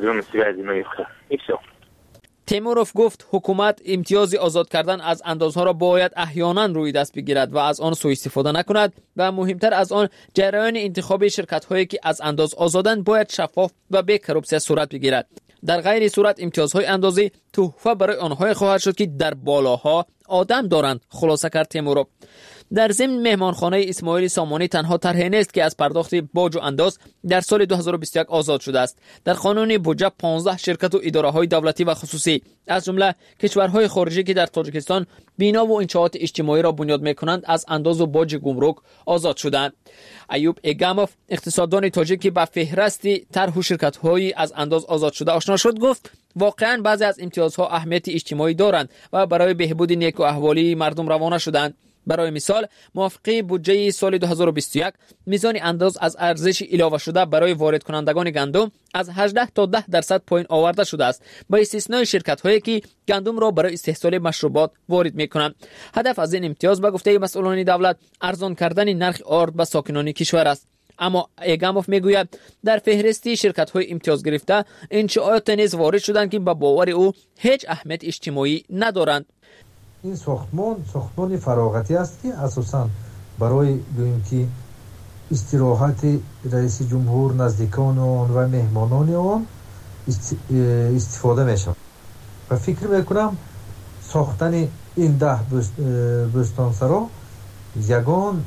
تیموروف گفت حکومت امتیاز آزاد کردن از اندازها را باید احیانا روی دست بگیرد و از آن سوء استفاده نکند و مهمتر از آن جریان انتخابی شرکت‌هایی که از انداز آزادند باید شفاف و بی کروپسیا صورت بگیرد. در غیر صورت امتیازهای اندازی تحفه برای آنها خواهد شد که در بالاها آدم دارند، خلاصه کرد تیموروف. در ضمن مهمانخانه اسماعیل سامانی تنها طرح نیست که از پرداخت باج و انداز در سال 2021 آزاد شده است. در قانون بودجه 15 شرکت و اداره‌های دولتی و خصوصی از جمله کشورهای خارجی که در تاجیکستان بنا و انشاءات اجتماعی را بنیاد می‌کنند از انداز و باج گمرک آزاد شدند. ایوب اگاموف، اقتصاددان تاجیک که به فهرست طرح و شرکت‌های از انداز آزاد شده آشنا شد، گفت واقعاً بعضی از امتیازها اهمیت اجتماعی دارند و برای بهبود نیک و احوالی مردم روانه شدند. برای مثال موافقه بودجه سال 2021 میزان انداز از ارزش اضافه شده برای وارد کنندگان گندم از 18 تا 10% پایین آورده شده است، با استثنای شرکت هایی که گندم را برای استحصال مشروبات وارد میکنند. هدف از این امتیاز به گفته مسئولان دولت ارزان کردن نرخ آرد به ساکنان کشور است. اما ایگاموف میگوید در فهرستی شرکت‌های امتیاز گرفته انشاءات نیز وارد شدند که با باور او هیچ اهمیت اجتماعی ندارند. این ساختمان فراغتی است که اساساً برای گوییم که استراحت رئیس جمهور، نزدیکان آن و مهمانان آن استفاده میشود و فکر میکنم ساختن این 10 بستانسرا یگان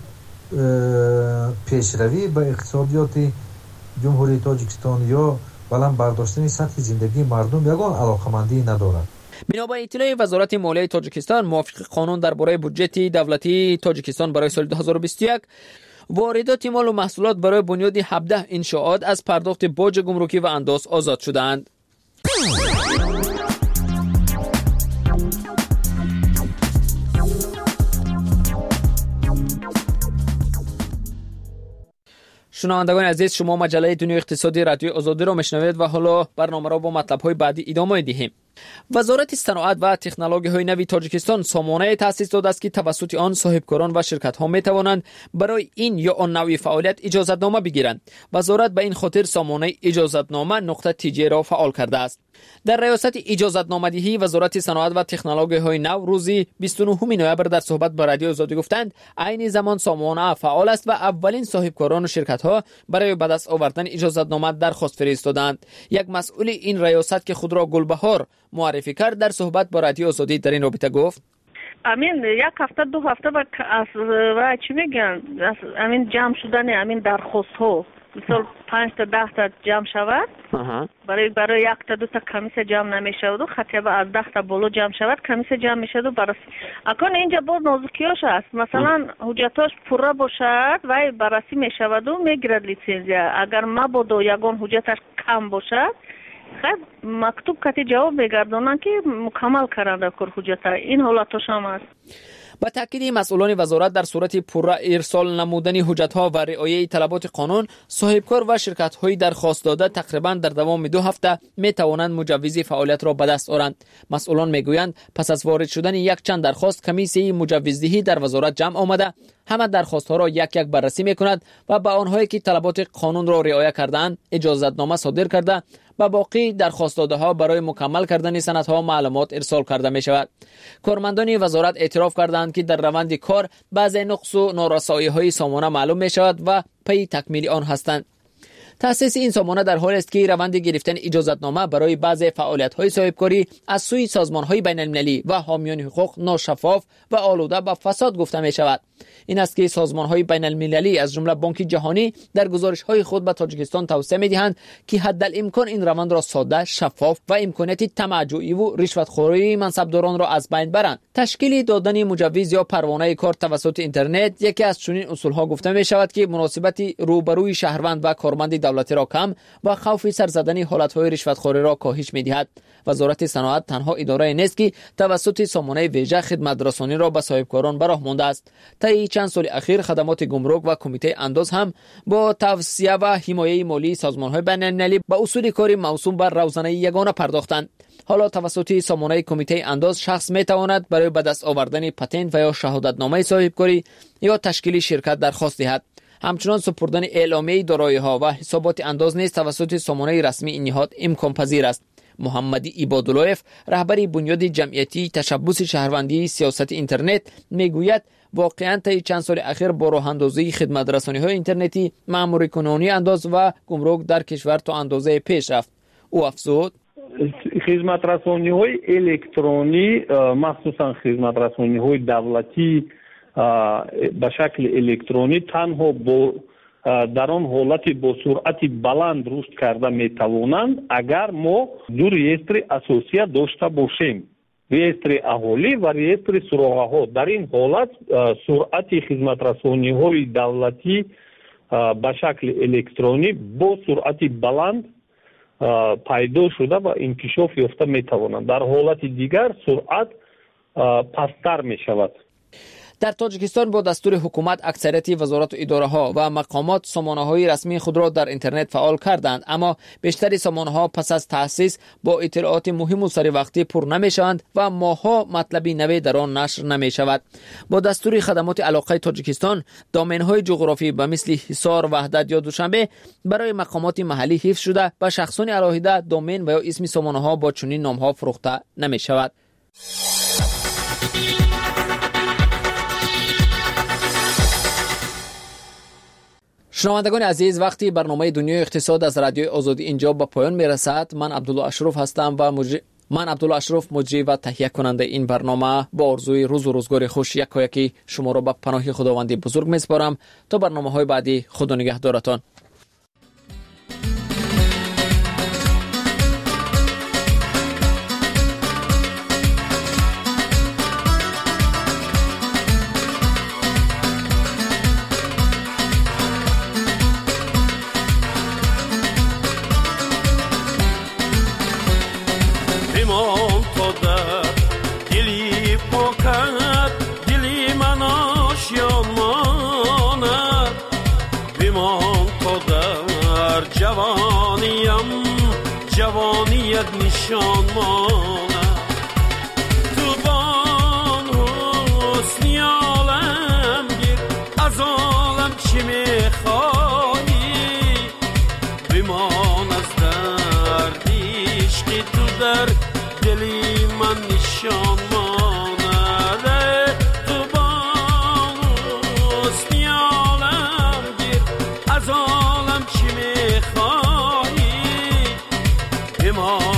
پیشروی به اقتصادیات جمهوری تاجیکستان یا بلند برداشتن سطح زندگی مردم یگان علاقمندی ندارد. بنابر اطلاع وزارت مالیه تاجیکستان، موافق قانون درباره بودجه دولتی تاجیکستان برای سال 2021 واردات مال و محصولات برای بنیاد 17 انشاءات از پرداخت باج گمرکی و انداز آزاد شدند. شنوندگان عزیز، شما مجله دنیای اقتصادی رادیو آزادی را میشنوید و حالا برنامه را با مطلب‌های بعدی ادامه دهیم. وزارت صنعت و تکنولوژی‌های نوی تاجیکستان سامانه تأسیس داده است که توسط آن صاحبکاران و شرکت‌ها می‌توانند برای این یا آن نوع فعالیت اجازتنامه بگیرند. وزارت به این خاطر سامانه اجازتنامه نقطه تیجی را فعال کرده است. در ریاست اجازتنامه‌دهی وزارت صنعت و تکنولوژی‌های نو روز 29 نوامبر در صحبت با رادیو آزادی گفتند عین زمان سامانه فعال است و اولین صاحبکاران و شرکت‌ها برای به دست آوردن اجازتنامه درخواست فرستادند. یک مسئول این ریاست که خود را گلبهار معرفی کرد در صحبت با رادیو آزادی در این رابطه گفت امین یک هفته دو هفته و چی میگن امین جمع شدن امین درخواست ها مثلا 5 تا 10 تا جمع شود برای 1 تا 2 تا کمیسه جمع نمیشود و خطیبه از 10 تا بالا جمع شود کمیسه جمع میشود و بررسی اکنون اینجا باز نازکیاش است مثلا حجتاش پوره باشد و بررسی میشود و میگیرد لیسانسیا اگر مبادا یگان حجتش کم باشد خب مکتوب کتی جواب میگردونن که مکمل کردن کار حجت این حالتش هم است. با تاکید مسئولان وزارت در صورت پورا ارسال نمودن حجت‌ها و رعایت طلبات قانون، صاحبکار و شرکت‌های درخواست داده تقریباً در دوام 2 هفته می‌توانند مجوز فعالیت را به دست آورند. مسئولان میگویند پس از وارد شدن یک چند درخواست کمیسیه مجوزدهی در وزارت جمع آمده، همه درخواست‌ها را یک یک بررسی می‌کند و به آنهایی که طلبات قانون را رعایت کردند اجازه‌نامه صادر کرده و باقی درخواست داده‌ها برای مکمل کردن سندها معلومات ارسال کرده می‌شود. کارمندان وزارت اعتراف کردند که در روند کار بعضی نقص و نارسایی‌های سامانه معلوم می‌شود و پی تکمیل آن هستند. تأسیس این سامانه در حالی است که روند گرفتن اجازه‌نامه برای بعضی فعالیت‌های صاحبکاری از سوی سازمان‌های بین‌المللی و حامیان حقوق ناشفاف و آلوده به فساد گفته می‌شود. این است که سازمان‌های بین‌المللی از جمله بانک جهانی در گزارش‌های خود به تاجیکستان توصیه می‌دهند که حداالامکان این روند را ساده، شفاف و امکانات طمع‌جویی و رشوت‌خوری منصبداران را از بین برند. تشکیل دادن مجوز یا پروانه کار توسط اینترنت یکی از چنین اصول‌ها گفته می‌شود که مناسبت روبروی شهروند و کارمند دولتی را کم و خوف سرزدن حالت‌های رشوت‌خوری را کاهش می‌دهد. وزارت صنعت تنها اداره نیست که توسط سامانه ویژه خدمت رسانی را به صاحبکاران به راه مانده است. طی چند سال اخیر خدمات گمرک و کمیته انداز هم با توصیه و حمایت مالی سازمان‌های بین‌المللی به اصول کاری موسوم بر روزانه یگانه پرداختند. حالا توسط سامانه کمیته انداز شخص می‌تواند برای به دست آوردن پتنت و یا شهادتنامه صاحبکاری یا تشکیل شرکت درخواست دهد. همچنان سپردن اعلامیه دارایی‌ها و حسابات انداز نیز توسط سامانه رسمی این نهاد امکان پذیر است. محمدی عباداللهف رهبر بنیاد جمعیتی تشبث شهروندی سیاست اینترنت میگوید واقعاً طی چند سال اخیر با راه اندازی خدمت رسانی‌های اینترنتی مأموری کنونی انداز و گمرک در کشور تا اندازه پیش رفت. او افزود خدمت رسانی‌های الکترونی مخصوصاً خدمت رسانی‌های دولتی به شکل الکترونی تنها با در آن حالت با سرعت بلند رشد کرده میتوانند اگر ما دو ریستر اساسی داشته باشیم، ریستر اهالی و ریستر سراغه‌ها. در این حالت سرعت خدمت رسانی‌های دولتی به شکل الکترونی با سرعت بلند پیدا شده و انکشاف یافته میتوانند. در حالت دیگر سرعت پستر میشود. در تاجیکستان با دستور حکومت اکثریت وزارت و اداره‌ها و مقامات سامانه‌های رسمی خود را در اینترنت فعال کردند، اما بیشتر سامانه‌ها پس از تأسیس با اطلاعات مهم و سری وقتی پر نمی‌شوند و ماه‌ها مطلبی نوی در آن نشر نمی‌شود. با دستور خدمات علاقه تاجیکستان دامن‌های جغرافی به مثل حصار، وحدت یا دوشنبه برای مقامات محلی حفظ شده و شخصان علاهیده دامن و یا اسم سامانه‌ها با چنین نام‌ها فروخته نمی‌شود. شنوندگان عزیز، وقتی برنامه دنیای اقتصاد از رادیوی آزادی اینجا به پایان میرسد، من عبدالله اشرف هستم و مجری و تهیه کننده این برنامه با آرزوی روز و روزگار خوش یکایکی شما را به پناه خداوند بزرگ میسپارم. تا برنامه‌های بعدی، خدا نگهدارتان. جوانیت نشان ماند تو بان حسنی عالم گیر، از عالم چی میخوایی بمان از دردیش که تو در دلی من نشان ماند. تو بان حسنی عالم گیر، از عالم چی میخوایی بمان